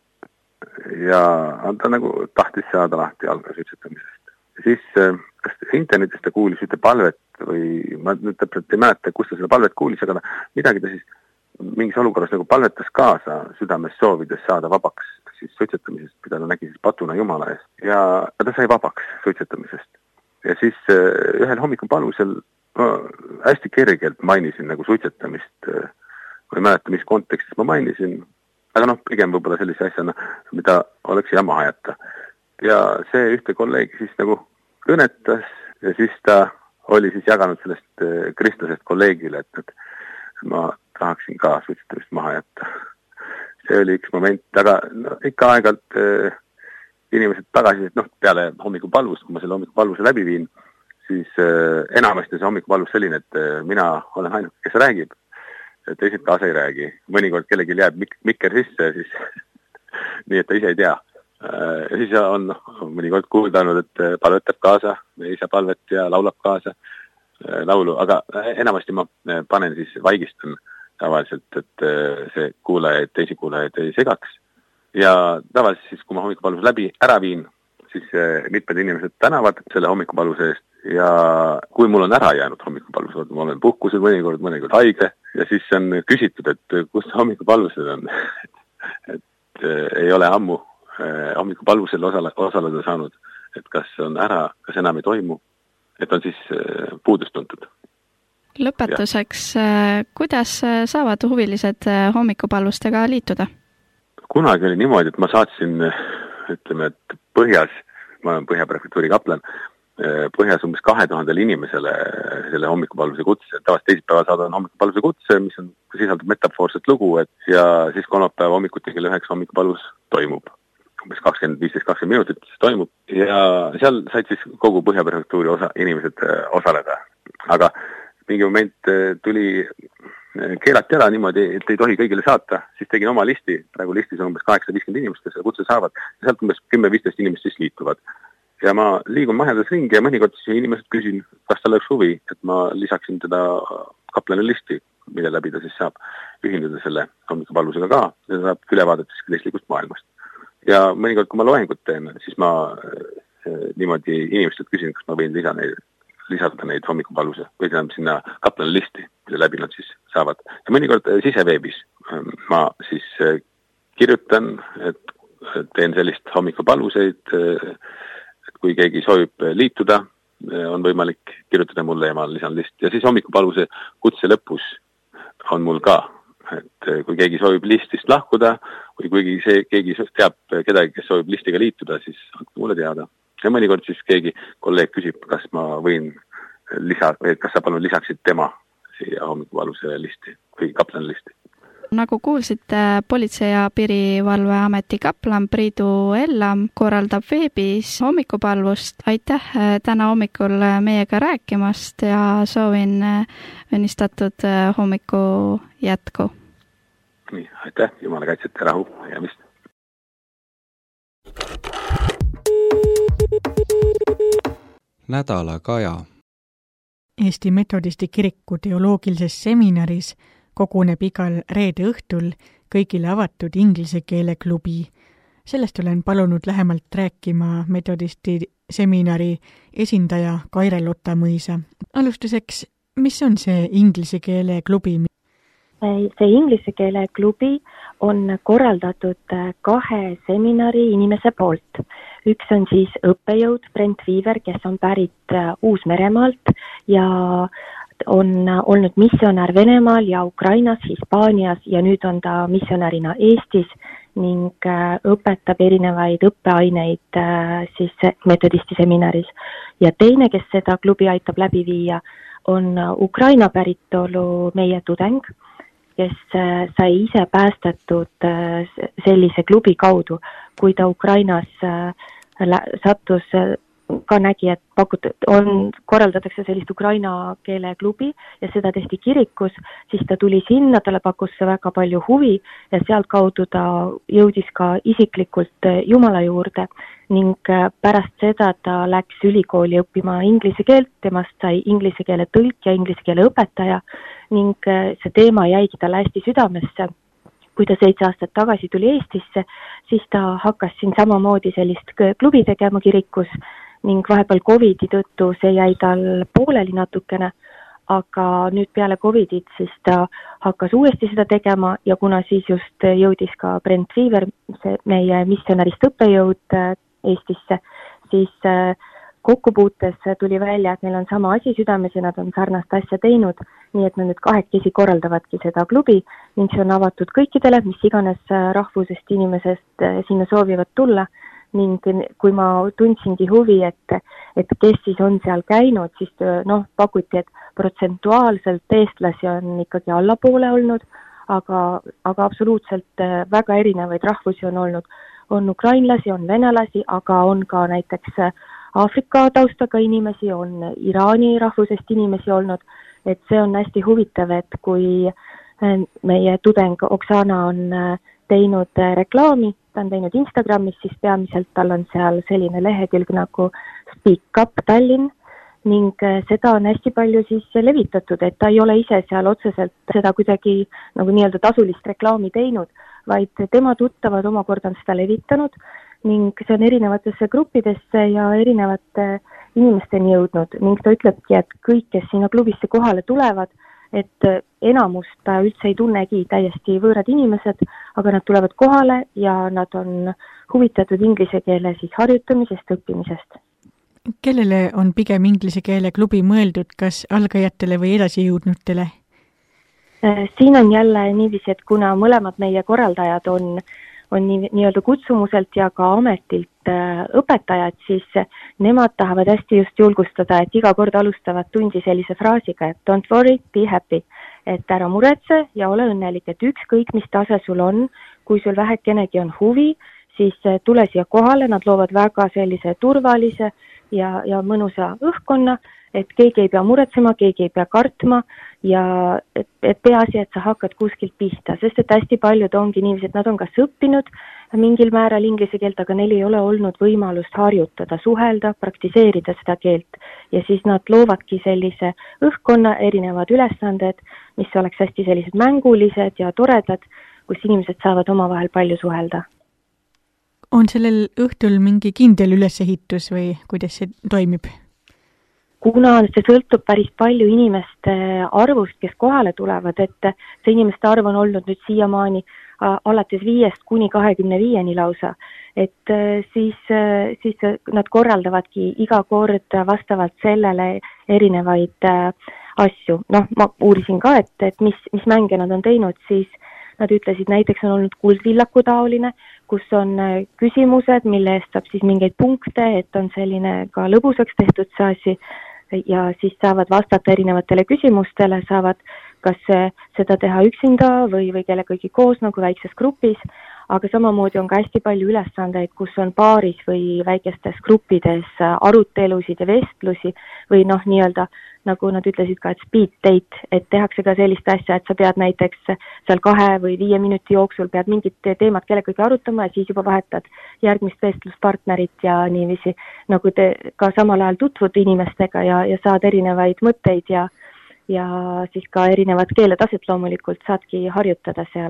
Ja ta nagu tahtis saada lahti algasuitsetamisest. Siis kas internetist ta kuulis ühte palvet või ma nüüd täpselt ei mäleta, kus ta seda palvet kuulis, aga midagi ta siis mingis olukorras nagu palvetas kaasa südames soovides saada vabaks siis suitsetamisest, mida ta nägi siis patuna Jumala ees. Ja ta sai vabaks suitsetamisest. Ja siis ühel hommikul palusel ma hästi kergelt mainisin nagu suitsetamist. Ma ei mäleta, mis kontekstis ma mainisin, aga noh, pigem võib-olla sellise asjana, mida oleks hea maha jätta. Ja see ühte kolleegi siis nagu kõnetas ja siis ta oli siis jaganud sellest kristlasest kolleegile, et, et ma tahaksin ka suitsetamist maha jätta. See oli üks moment, aga no, ikka aegalt eh, inimesed tagasi, et noh, peale hommikupalvust, kui ma selle hommikupalvuse läbi viin, siis eh, enamasti see hommikupalvus selline, et eh, mina olen ainult, kes räägib. Teised kaasa ei räägi. Mõnikord kellelgi jääb mik- mikker sisse, siis nii, et ta ise ei tea. Ja siis on no, mõnikord kuuldanud, et palvetab kaasa, isa palvet ja laulab kaasa laulu, aga enamasti ma panen siis vaigistan tavaliselt, et see kuulajaid, teisi kuulajaid ei segaks. Ja tavaliselt siis, kui ma hommikupalvuse läbi ära viin, siis mitmed inimesed tänavad selle hommikupalvuse eest ja kui mul on ära jäänud hommikupalvuse, ma olen puhkusel mõnikord, mõnikord haige ja siis on küsitud, et kus hommikupalvused on, et, et ei ole ammu hommikupalvusel osale, osaleda saanud, et kas on ära, kas enam ei toimu, et on siis puudust tuntud. lõpetuseks, kuidas saavad huvilised hommikupalvustega liituda? Kunagi oli niimoodi, et ma saatsin, ütleme, et põhjas, ma olen Põhja prefektuuri kaplan, põhjas umbes kahe tuhandele inimesele selle hommikupalvuse kutse. Tavast teisipäeval saadan hommikupalvuse kutse, mis on, sisaldab metafoorset lugu, et ja siis kolmapäeva hommikuti kell üheksa hommikupalvus toimub. Umbes kakskümmend viisteist kakskümmend minutit siis toimub ja seal said siis kogu Põhja prefektuuri osa, inimesed osaleda. Aga mingi moment tuli keelati ära niimoodi, et ei tohi kõigile saata, siis tegin oma listi, praegu listis on umbes kaheksasada viiskümmend inimest, kes kutse saavad ja sealt umbes kümme viisteist inimest siis liituvad. Ja ma liigun mahedas ringi ja mõnikord siis inimesed küsin, kas tal oleks huvi, et ma lisaksin teda kaplani listi, mille läbi ta siis saab ühinduda selle hommikupalvusega ka, ja saab ülevaadet siis kristlikust maailmast. Ja mõnikord, kui ma loengut teen, siis ma niimoodi inimestelt küsin, kas ma võin lisa neid, lisada neid hommikupalvuse või sinna kaplani listi, mille läbi nad siis saavad. Ja mõnikord siseveebis ma siis kirjutan, et teen sellist hommikupalvuseid, et kui keegi soovib liituda, on võimalik kirjutada mulle ja ma lisan list. Ja siis hommikupalvuse kutse lõpus on mul ka, et kui keegi soovib listist lahkuda või kui see, keegi teab kedagi, kes soovib listiga liituda, siis andke mulle teada. Ja mõnikord siis keegi kolleeg küsib, kas ma võin lisa, või kas sa palun lisaksid tema siia hommikupalvuse listi või kaplani listi. Nagu kuulsite, Politsei- ja Piirivalveameti kaplan Priidu Ellam korraldab veebis hommikupalvust. Aitäh täna hommikul meiega rääkimast ja soovin õnnistatud hommiku jätku. Nii, aitäh, Jumala kaitset ja rahu ja mist. Nädala kaja. Eesti Metodisti kiriku teoloogilises seminaris koguneb igal reede õhtul kõigile avatud inglise keele klubi. Sellest olen palunud lähemalt rääkima Metodisti seminari esindaja Kaire Lotta Mõisa. Alustuseks, mis on see inglise keele klubi? See inglise keele klubi on korraldatud kahe seminari inimese poolt. Üks on siis õppejõud Brent Weaver, kes on pärit Uus-Meremaalt ja on olnud missionär Venemaal ja Ukrainas, Hispaanias ja nüüd on ta missionärina Eestis ning õpetab erinevaid õppeaineid siis Metodisti seminaris. Ja teine, kes seda klubi aitab läbi viia, on Ukraina päritolu meie tudeng, kes sai ise päästetud sellise klubi kaudu, kui ta Ukrainas sattus, ka nägi, et pakut, on, korraldatakse sellist ukraina keele klubi ja seda tehti kirikus, siis ta tuli sinna, talle pakkus see väga palju huvi ja sealt kaudu ta jõudis ka isiklikult Jumala juurde ning pärast seda ta läks ülikooli õppima inglise keelt, temast sai inglise keele tõlk ja inglise keele õpetaja ning see teema jäigi talle hästi südamesse. Kui ta seitse aastat tagasi tuli Eestisse, siis ta hakkas siin samamoodi sellist klubi tegema kirikus ning vahepeal Covidi tõttu see jäi tal pooleli natukene, aga nüüd peale Covidit siis ta hakkas uuesti seda tegema ja kuna siis just jõudis ka Brent Weaver, see meie missionärist õppejõud Eestisse, siis kokkupuutes tuli välja, et neil on sama asi südames ja nad on sarnast asja teinud, nii et nad nüüd kahekesi korraldavadki seda klubi ning see on avatud kõikidele, mis iganes rahvusest inimesest sinna soovivad tulla. Ning kui ma tundsingi huvi, et, et kes siis on seal käinud, siis noh, pakuti, et protsentuaalselt eestlasi on ikkagi allapoole olnud, aga, aga absoluutselt väga erinevaid rahvusi on olnud. On ukrainlasi, on venelasi, aga on ka näiteks Aafrika taustaga inimesi, on Iraani rahvusest inimesi olnud, et see on hästi huvitav, et kui meie tudeng Oksana on teinud reklaami, ta on teinud Instagramis, siis peamiselt tal on seal selline lehekülg nagu Speak Up Tallinn ning seda on hästi palju siis levitatud, et ta ei ole ise seal otseselt seda kuidagi nagu nii-öelda tasulist reklaami teinud, vaid tema tuttavad omakorda on seda levitanud ning see on erinevatesse gruppidesse ja erinevate inimesteni jõudnud ning ta ütlebki, et kõik, kes sinna klubisse kohale tulevad, et enamust ta üldse ei tunnegi täiesti võõrad inimesed, aga nad tulevad kohale ja nad on huvitatud inglise keele siis harjutamisest, õppimisest. kellele on pigem inglise keele klubi mõeldud, kas algajatele või edasijõudnutele? Siin on jälle niiviisi, et kuna mõlemad meie korraldajad on, on nii, nii-öelda kutsumuselt ja ka ametilt õpetajad, siis nemad tahavad hästi just julgustada, et iga kord alustavad tundi sellise fraasiga, et don't worry, be happy. Et ära muretse ja ole õnnelik, et ükskõik mis tase sul on, kui sul vähekenegi on huvi, siis tule siia kohale, nad loovad väga sellise turvalise ja, ja mõnusa õhkkonna, et keegi ei pea muretsema, keegi ei pea kartma ja et, et peaasi, et sa hakkad kuskilt pihta, sest et hästi paljud ongi niiviisi, et nad on kas õppinud mingil määral inglise keelt, aga neil ei ole olnud võimalust harjutada, suhelda, praktiseerida seda keelt ja siis nad loovadki sellise õhkkonna, erinevad ülesanded, mis oleks hästi sellised mängulised ja toredad, kus inimesed saavad omavahel palju suhelda. On sellel õhtul mingi kindel ülesehitus või kuidas see toimib? Kuna see sõltub päris palju inimeste arvust, kes kohale tulevad, et see inimeste arv on olnud nüüd siiamaani alates viiest kuni kahekümne viieni lausa, et siis, siis nad korraldavadki iga kord vastavalt sellele erinevaid asju. Noh, ma uurisin ka, et, et mis, mis mänge nad on teinud, siis nad ütlesid, näiteks on olnud kuldvillaku taoline, kus on küsimused, mille eest saab siis mingeid punkte, et on selline ka lõbusaks tehtud see asi ja siis saavad vastata erinevatele küsimustele, saavad kas seda teha üksinda või, või kellegagi koos nagu väikses grupis, aga samamoodi on ka hästi palju ülesandeid, kus on paaris või väikestes gruppides arutelusid ja vestlusi või noh, nii-öelda nagu nad ütlesid ka, et speed date, et tehakse ka sellist asja, et sa pead näiteks seal kahe või viie minuti jooksul pead mingit teemat kellegagi arutama ja siis juba vahetad järgmist vestluspartnerit ja niiviisi, nagu te ka samal ajal tutvud inimestega ja, ja saad erinevaid mõtteid ja, ja siis ka erinevad keeletaset loomulikult saadki harjutada seal.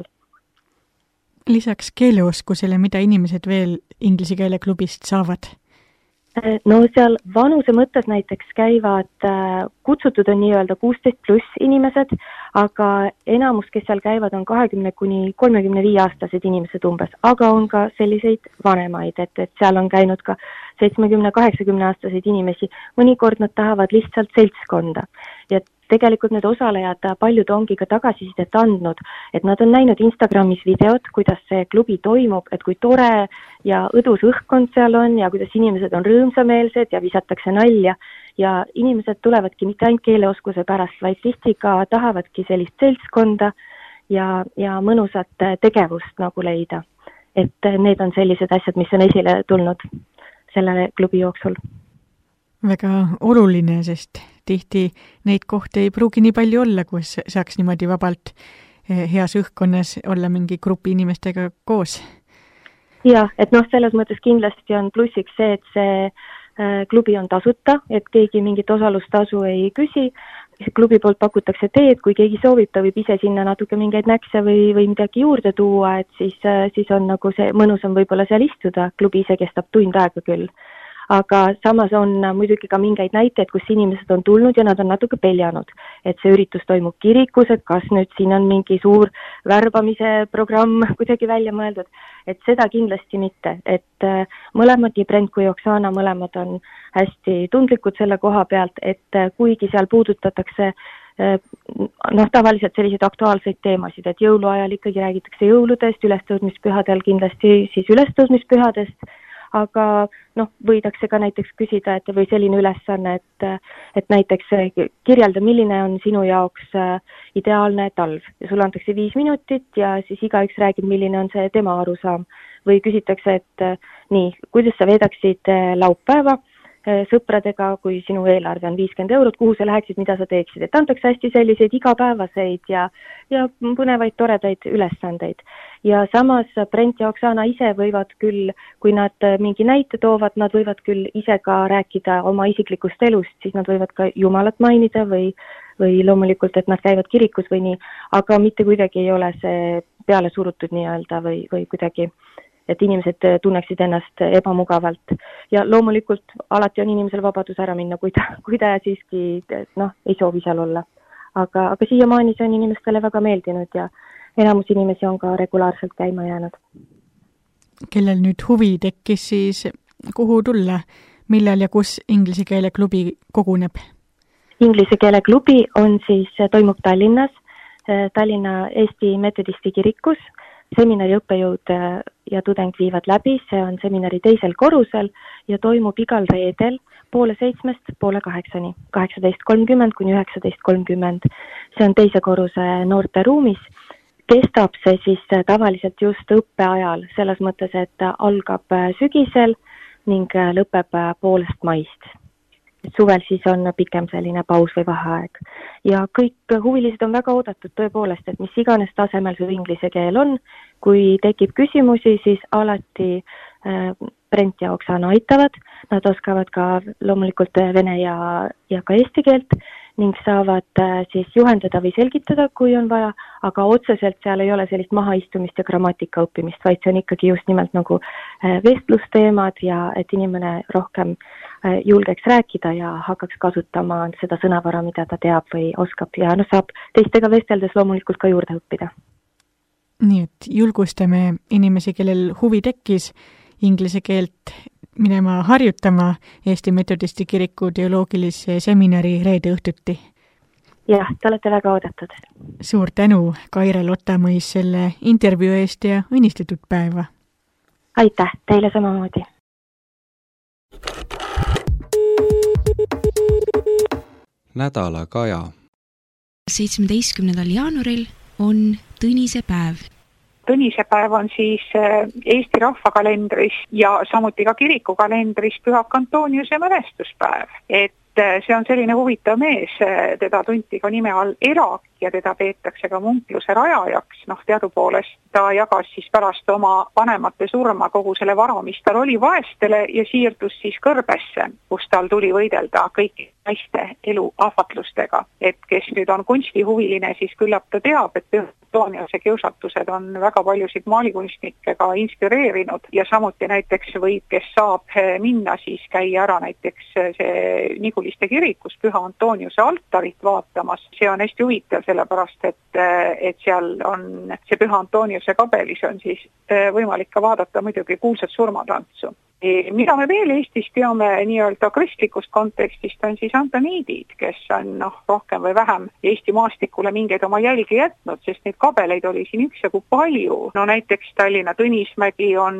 Lisaks keeleoskusele, mida inimesed veel inglise keele klubist saavad? No seal vanuse mõttes näiteks käivad, kutsutud on nii-öelda kuusteist pluss inimesed, aga enamus, kes seal käivad, on kahekümne kuni kolmekümne viie aastased inimesed umbes, aga on ka selliseid vanemaid, et, et seal on käinud ka seitsmekümne kaheksakümne aastaseid inimesi, mõnikord nad tahavad lihtsalt seltskonda ja tegelikult need osalejad, paljud ongi ka tagasisidet andnud, et nad on näinud Instagramis videod, kuidas see klubi toimub, et kui tore ja õdus õhkkond seal on ja kuidas inimesed on rõõmsameelsed ja visatakse nalja ja inimesed tulevadki mitte ainult keeleoskuse pärast, vaid tihti ka tahavadki sellist seltskonda ja, ja mõnusat tegevust nagu leida. Et need on sellised asjad, mis on esile tulnud selle klubi jooksul. Väga oluline, sest tihti neid kohti ei pruugi nii palju olla, kus saaks niimoodi vabalt heas õhkkonnas olla mingi grupi inimestega koos. Ja, et noh, selles mõttes kindlasti on plussiks see, et see klubi on tasuta, et keegi mingit osalustasu ei küsi. Klubi poolt pakutakse teed, kui keegi soovib, ta võib ise sinna natuke mingeid näkse või, või midagi juurde tuua, et siis, siis on nagu see mõnus on võib-olla seal istuda. Klubi ise kestab tund aega küll. Aga samas on muidugi ka mingeid näiteid, kus inimesed on tulnud ja nad on natuke peljanud, et see üritus toimub kirikus, et kas nüüd siin on mingi suur värbamise programm kuidagi välja mõeldud, et seda kindlasti mitte, et mõlemad, nii Brent kui Oksana, mõlemad on hästi tundlikud selle koha pealt, et kuigi seal puudutatakse noh, tavaliselt selliseid aktuaalseid teemasid, et jõuluajal ikkagi räägitakse jõuludest, ülestõusmispühadel kindlasti siis ülestõusmispühadest, aga noh, võidakse ka näiteks küsida, et või selline ülesanne, et, et näiteks kirjelda, milline on sinu jaoks ideaalne talv ja sulle antakse viis minutit ja siis igaüks räägib, milline on see tema arusaam või küsitakse, et nii, kuidas sa veedaksid laupäeva sõpradega, kui sinu eelarve on viiskümmend eurot, kuhu sa läheksid, mida sa teeksid, et antakse hästi selliseid igapäevaseid ja, ja põnevaid toredaid ülesandeid. Ja samas Brent ja Oksana ise võivad küll, kui nad mingi näite toovad, nad võivad küll ise ka rääkida oma isiklikust elust, siis nad võivad ka Jumalat mainida või, või loomulikult, et nad käivad kirikus või nii, aga mitte kuidagi ei ole see peale surutud nii-öelda või, või kuidagi et inimesed tunneksid ennast ebamugavalt. Ja loomulikult alati on inimesel vabadus ära minna, kui ta, kui ta siiski noh, ei soovi seal olla. Aga, aga siiamaani see on inimestele väga meeldinud ja enamus inimesi on ka regulaarselt käima jäänud. Kellel nüüd huvi tekkis, siis kuhu tulla? millal ja kus inglise keele klubi koguneb? Inglise keele klubi on siis, toimub Tallinnas, Tallinna Eesti Metodisti kirikus. Seminari õppejõud ja tudeng viivad läbi, see on seminari teisel korrusel ja toimub igal reedel poole seitsmest poole kaheksani, kaheksateist kolmkümmend kuni üheksateist kolmkümmend. See on teise korruse noorte ruumis. Kestab see siis tavaliselt just õppeajal, selles mõttes, et algab sügisel ning lõpeb poolest maist. Suvel siis on pikem selline paus või vaheaeg. Ja kõik huvilised on väga oodatud tõepoolest, et mis iganes tasemel see inglise keel on. Kui tekib küsimusi, siis alati Brent ja Oksana aitavad. Nad oskavad ka loomulikult vene ja, ja ka eesti keelt ning saavad siis juhendada või selgitada, kui on vaja, aga otseselt seal ei ole sellist mahaistumist ja grammatika õppimist, vaid see on ikkagi just nimelt nagu vestlusteemad ja et inimene rohkem julgeks rääkida ja hakkaks kasutama seda sõnavara, mida ta teab või oskab ja no, saab teistega vesteldes loomulikult ka juurde õppida. Nii et julgustame inimesi, kellel huvi tekkis inglise keelt minema harjutama Eesti Metodisti kiriku teoloogilise seminari reede õhtuti. Jah, te olete väga oodatud. Suur tänu, Kaire Lottamõis, selle intervjuu eest ja õnnistatud päeva. Aitäh, teile samamoodi. Nädala kaja. seitsmeteistkümnendal jaanuaril on Tõnise päev. Tõnise päev on siis Eesti rahvakalendris ja samuti ka kirikukalendris Pühak Antoniuse mälestuspäev. Et see on selline huvitav mees, teda tunti ka nime all Erak ja teda peetakse ka munkluse rajajaks. Noh, teadupoolest ta jagas siis pärast oma vanemate surma kogu selle vara, mis tal oli vaestele ja siirdus siis Kõrbesse, kus tal tuli võidelda kõiki naiste elu ahvatlustega. Et kes nüüd on kunstihuviline, siis küllap ta teab, et Antoniuse kiusatused on väga paljusid maalikunstnikke ka inspireerinud ja samuti näiteks võib, kes saab minna, siis käia ära näiteks see Niguliste kirikus Püha Antoniuse altarit vaatamas. See on hästi huvitav, sellepärast, et, et seal on see Püha Antoniuse kabelis on siis võimalik ka vaadata muidugi kuulsat surmatantsu. Mida me veel Eestis teame nii-öelda kristlikust kontekstist on siis antoniidid, kes on noh, rohkem või vähem Eesti maastikule mingeid oma jälgi jätnud, sest neid kabeleid oli siin üksjagu palju. No näiteks Tallinna Tõnismägi on,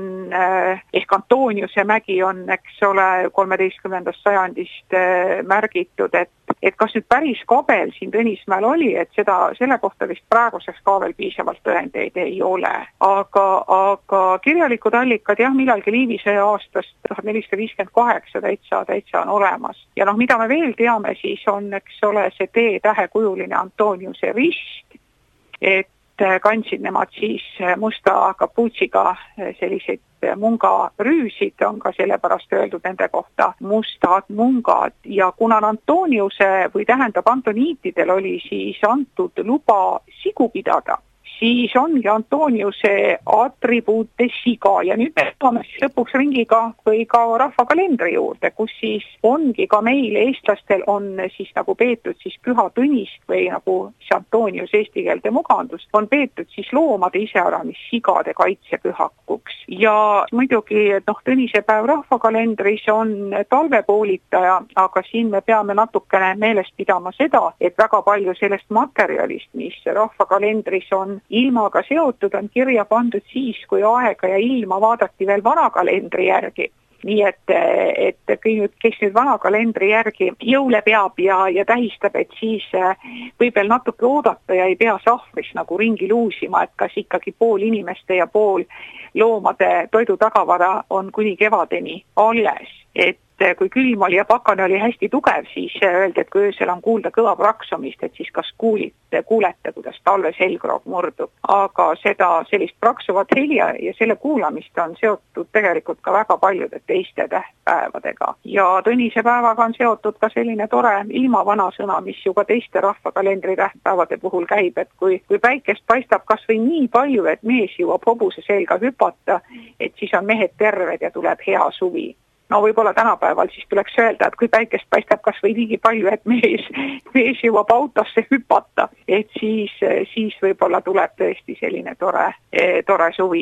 ehk Antoniuse mägi on, eks ole, kolmeteistkümnendast sajandist märgitud, et, et kas nüüd päris kabel siin Tõnismäel oli, et seda, selle kohta vist praeguseks ka veel piisavalt tõendeid ei ole. Aga, aga kirjalikud allikad, jah, millalgi Liivisõja aastast tuhat nelisada viiskümmend kaheksa täitsa, täitsa on olemas. Ja noh, mida me veel teame, siis on, eks ole, see T-tähekujuline Antoniuse rist, et kandsid nemad siis musta kapuutsiga selliseid munga rüüsid, on ka sellepärast öeldud nende kohta mustad mungad. Ja kuna Antoniuse või tähendab antoniitidel oli siis antud luba sigu pidada, siis ongi Antoniuse atribuute siga ja nüüd me saame siis lõpuks ringiga või ka rahvakalendri juurde, kus siis ongi ka meil eestlastel on siis nagu peetud siis Püha Tõnist või nagu see Antonius eesti keelde mugandus, on peetud siis loomade iseäranis sigade kaitsepühakuks. Ja muidugi, et noh, Tõnise päev rahvakalendris on talvepoolitaja, aga siin me peame natukene meelest pidama seda, et väga palju sellest materjalist, mis rahvakalendris on ilmaga seotud, on kirja pandud siis, kui aega ja ilma vaadati veel vana kalendri järgi. Nii et, et kes nüüd vana kalendri järgi jõule peab ja, ja tähistab, et siis võib veel natuke oodata ja ei pea sahvris nagu ringi luusima, et kas ikkagi pool inimeste ja pool loomade toidu tagavara on kuni kevadeni alles. Et kui külm oli ja pakane oli hästi tugev, siis öeldi, et kui öösel on kuulda kõva praksumist, et siis kas kuulite, kuulete, kuidas talve selgroog murdub. Aga seda sellist praksuvat helja ja selle kuulamist on seotud tegelikult ka väga paljude teiste tähtpäevadega. Ja Tõnise päevaga on seotud ka selline tore ilmavanasõna, mis ju ka teiste rahvakalendri tähtpäevade puhul käib, et kui, kui päikest paistab kas või nii palju, et mees jõuab hobuse selga hüpata, et siis on mehed terved ja tuleb hea suvi. No võib-olla tänapäeval siis tuleks öelda, et kui päikest paistab kas või nii palju, et mees, mees jõuab autosse hüpata, et siis, siis võib-olla tuleb tõesti selline tore, tore suvi, et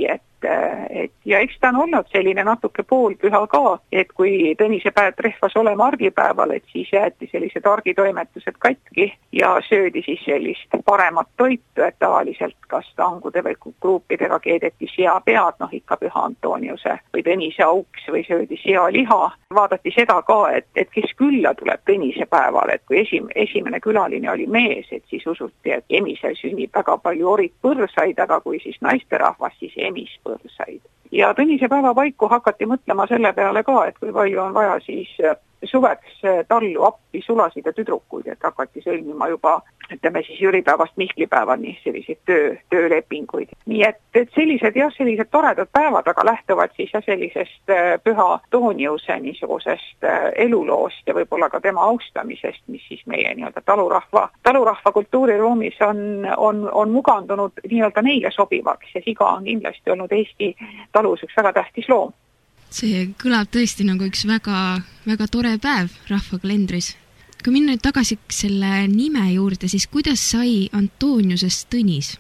et ja eks ta on olnud selline natuke poolpüha ka, et kui tõnisepäev trehvas olema argipäeval, et siis jäeti sellised argitoimetused katki ja söödi siis sellist paremat toitu, et tavaliselt kas tangude või kruupidega keedeti seapead, noh ikka Püha Antoniuse või Tõnise auks või söödi sealiha. Vaadati seda ka, et, et kes külla tuleb tõnisepäeval, et kui esim, esimene külaline oli mees, et siis usuti, et emisel sünnib väga palju oritpõrsaid, aga kui siis naisterahvas, siis emispõrsaid. Ja tõnisepäeva paiku hakati mõtlema selle peale ka, et kui palju on vaja siis suveks tallu appi sulasid ja tüdrukuid, et hakati sõlmima juba, ütleme siis jüripäevast mihklipäevani selliseid töö, töölepinguid. Nii et, et sellised, jah, sellised toredad päevad, aga lähtuvad siis jah, sellisest Püha Antoniuse niisugusest eluloost ja võib-olla ka tema austamisest, mis siis meie nii-öelda talurahva, talurahva kultuuriruumis on, on, on mugandunud nii-öelda neile sobivaks ja siga on kindlasti olnud Eesti talus üks väga tähtis loom. See kõlab tõesti nagu üks väga, väga tore päev rahvakalendris. Kui minna nüüd tagasi selle nime juurde, siis kuidas sai Antoniusest Tõnis?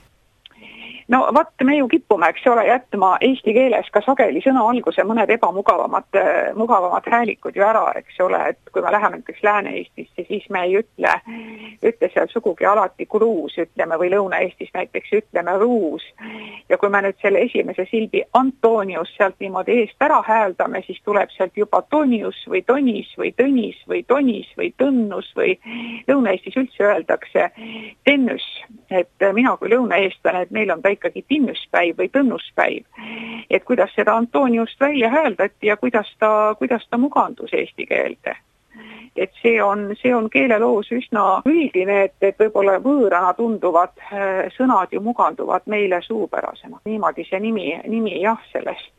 No vaat me ju kipume, eks ole, jätma eesti keeles ka sageli sõna alguse mõned ebamugavamad mugavamad häälikud ju ära, eks ole, et kui me läheme näiteks Lääne-Eestisse, siis me ei ütle, ütle seal sugugi alati kruus, ütleme, või Lõuna-Eestis näiteks ütleme ruus. Ja kui me nüüd selle esimese silbi Antonius sealt niimoodi eest ära hääldame, siis tuleb sealt juba Tonius või Tonis või Tõnis või Tonis või Tõnnus või Lõuna-Eestis üldse öeldakse Tennus. Et mina kui lõunaeestlane, et meil on ta ikkagi tinnuspäiv või tõnnuspäiv. Et kuidas seda Antoniust välja hääldati ja kuidas ta, kuidas ta mugandus eesti keelde. Et see on, see on keeleloos üsna üldine, et, et võib-olla võõrana tunduvad sõnad ju muganduvad meile suupärasema. Niimoodi see nimi, nimi jah, sellest,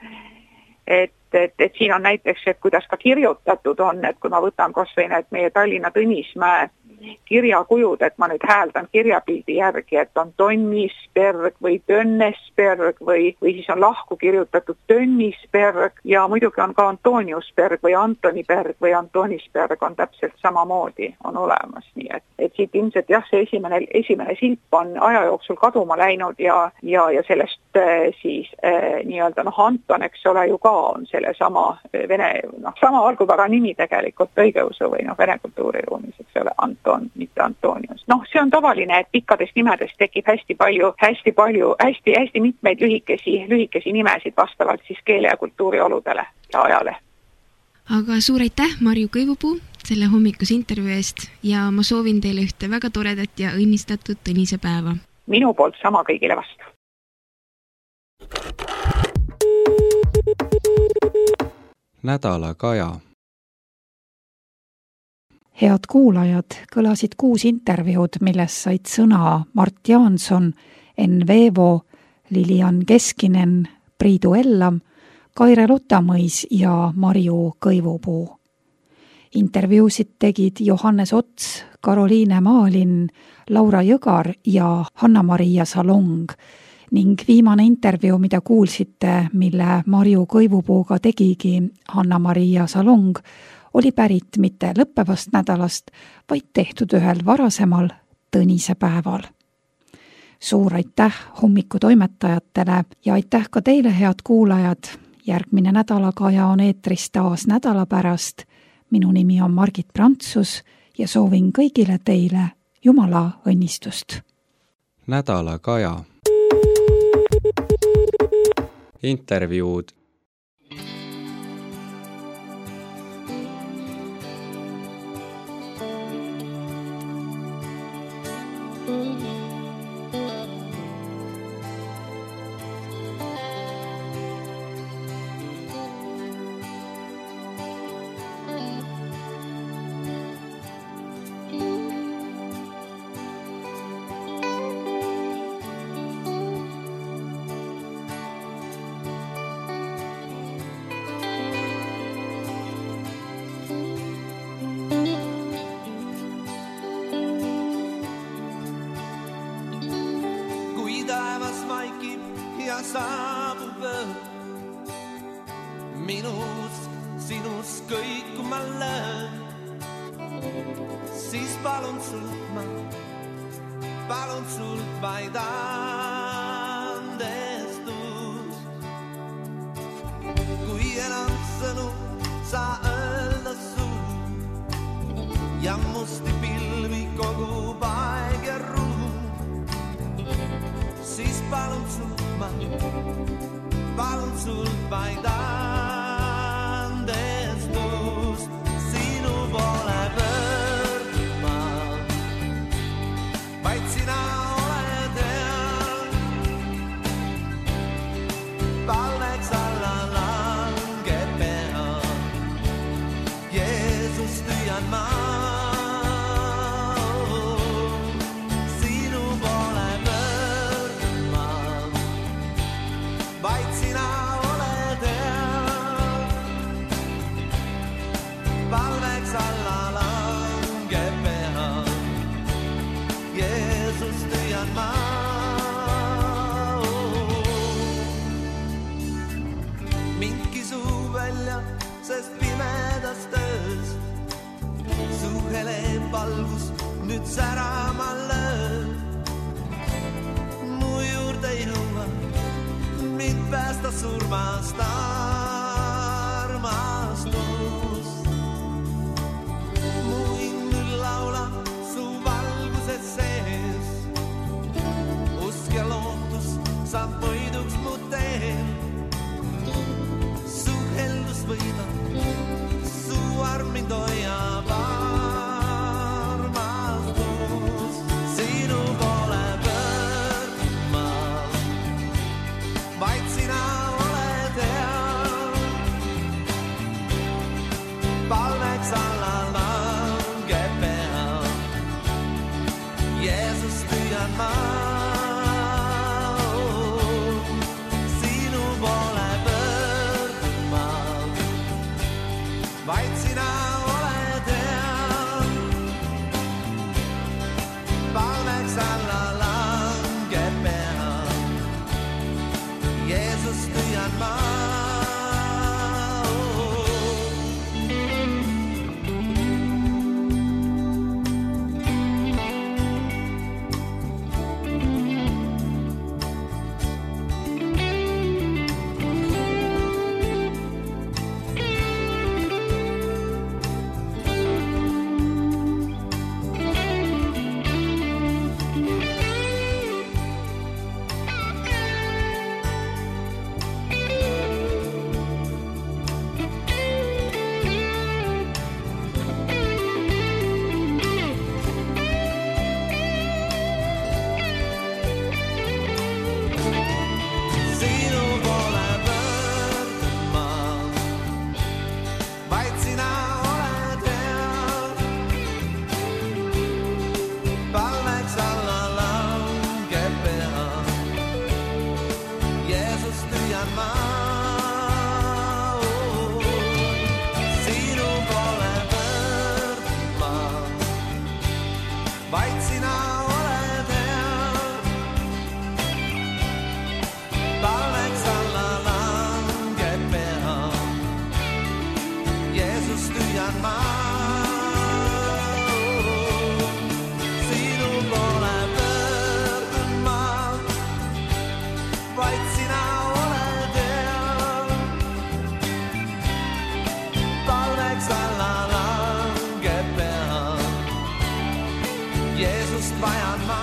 et, et, et siin on näiteks, et kuidas ka kirjutatud on, et kui ma võtan kasvõi need meie Tallinna Tõnismäe kirjakujud, et ma nüüd hääldan kirjapildi järgi, et on Tonnisberg või Tönnesberg või, või siis on lahku kirjutatud Tönnisberg ja muidugi on ka Antoniusberg või Antoniberg või Antonisberg on täpselt samamoodi on olemas. Nii et, et siit ilmselt jah, see esimene, esimene silp on aja jooksul kaduma läinud ja, ja, ja sellest äh, siis äh, nii-öelda noh, Anton, eks ole ju ka on selle sama vene, noh, sama algupära nimi tegelikult õigeusu või noh, vene kultuuriruumis, eks ole, Anton. On, mitte Antonius. Noh, see on tavaline, et pikkadest nimedest tekib hästi palju, hästi palju, hästi, hästi mitmeid lühikesi, lühikesi nimesid vastavalt siis keele ja kultuuri oludele ja ajale. Aga suur aitäh, Marju Kõivupuu, selle hommikuse intervjuu eest ja ma soovin teile ühte väga toredat ja õnnistatud Tõnise päeva. Minu poolt sama kõigile vastu. Nädala Kaja. Head kuulajad, kõlasid kuus intervjuud, milles said sõna Mart Jaanson, Enn Veevo, Lilian Keskinen, Priidu Ellam, Kaire Lotamõis ja Marju Kõivupuu. Intervjuusid tegid Johannes Ots, Karoliine Maalin, Laura Jõgar ja Hanna-Maria Salong ning viimane intervjuu, mida kuulsite, mille Marju Kõivupuuga tegigi Hanna-Maria Salong, oli pärit mitte lõppevast nädalast, vaid tehtud ühel varasemal Tõnise päeval. Suur aitäh hommikutoimetajatele ja aitäh ka teile, head kuulajad. Järgmine Nädalakaja on eetris taas nädala pärast. Minu nimi on Margit Prantsus ja soovin kõigile teile Jumala õnnistust. Nädalakaja. Intervjuud. saabub öö. Minus, sinus kõik, kui ma löön. Siis palun sult ma, palun sult vaid andestust. palun sul vaid andestust, sinu poole pöörduma, vaid sina oled hea. Palveks alla langeb pea, Jeesus tüüan ma. Vaid sina oled hea, palveks alla langeb pea, Jeesus tüüan ma. Mind kisub välja, sest pimedas töös su hele valgus nüüd särama lööb. Mu juurde jõua mind päästa surmast armastus. Mu hing nüüd laulab su valguses sees, usk ja lootus saab võiduks mu teel. Su heldus võidab, su arm mind hoiab armastus. Sinu poole pöördma, vaid sina oled hea, palveks alla langeb pea, Jeesus tüüan ma. Sinu poole pöördma, vaid sina oled hea, palveks alla langeb pea, Jeesus tüüan ma. Vaid sina oled hea, palveks alla langeb pea, Jeesus tüüan ma. Sinu poole pöördun ma, vaid sina oled hea, palveks alla langeb pea, Jeesust vajan ma.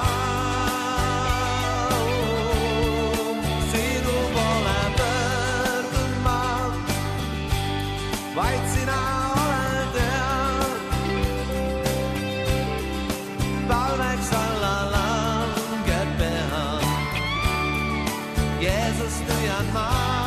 Sinu poole pöördun ma, vaid sina oled hea, palveks alla langeb pea, Jeesust tüüan ma.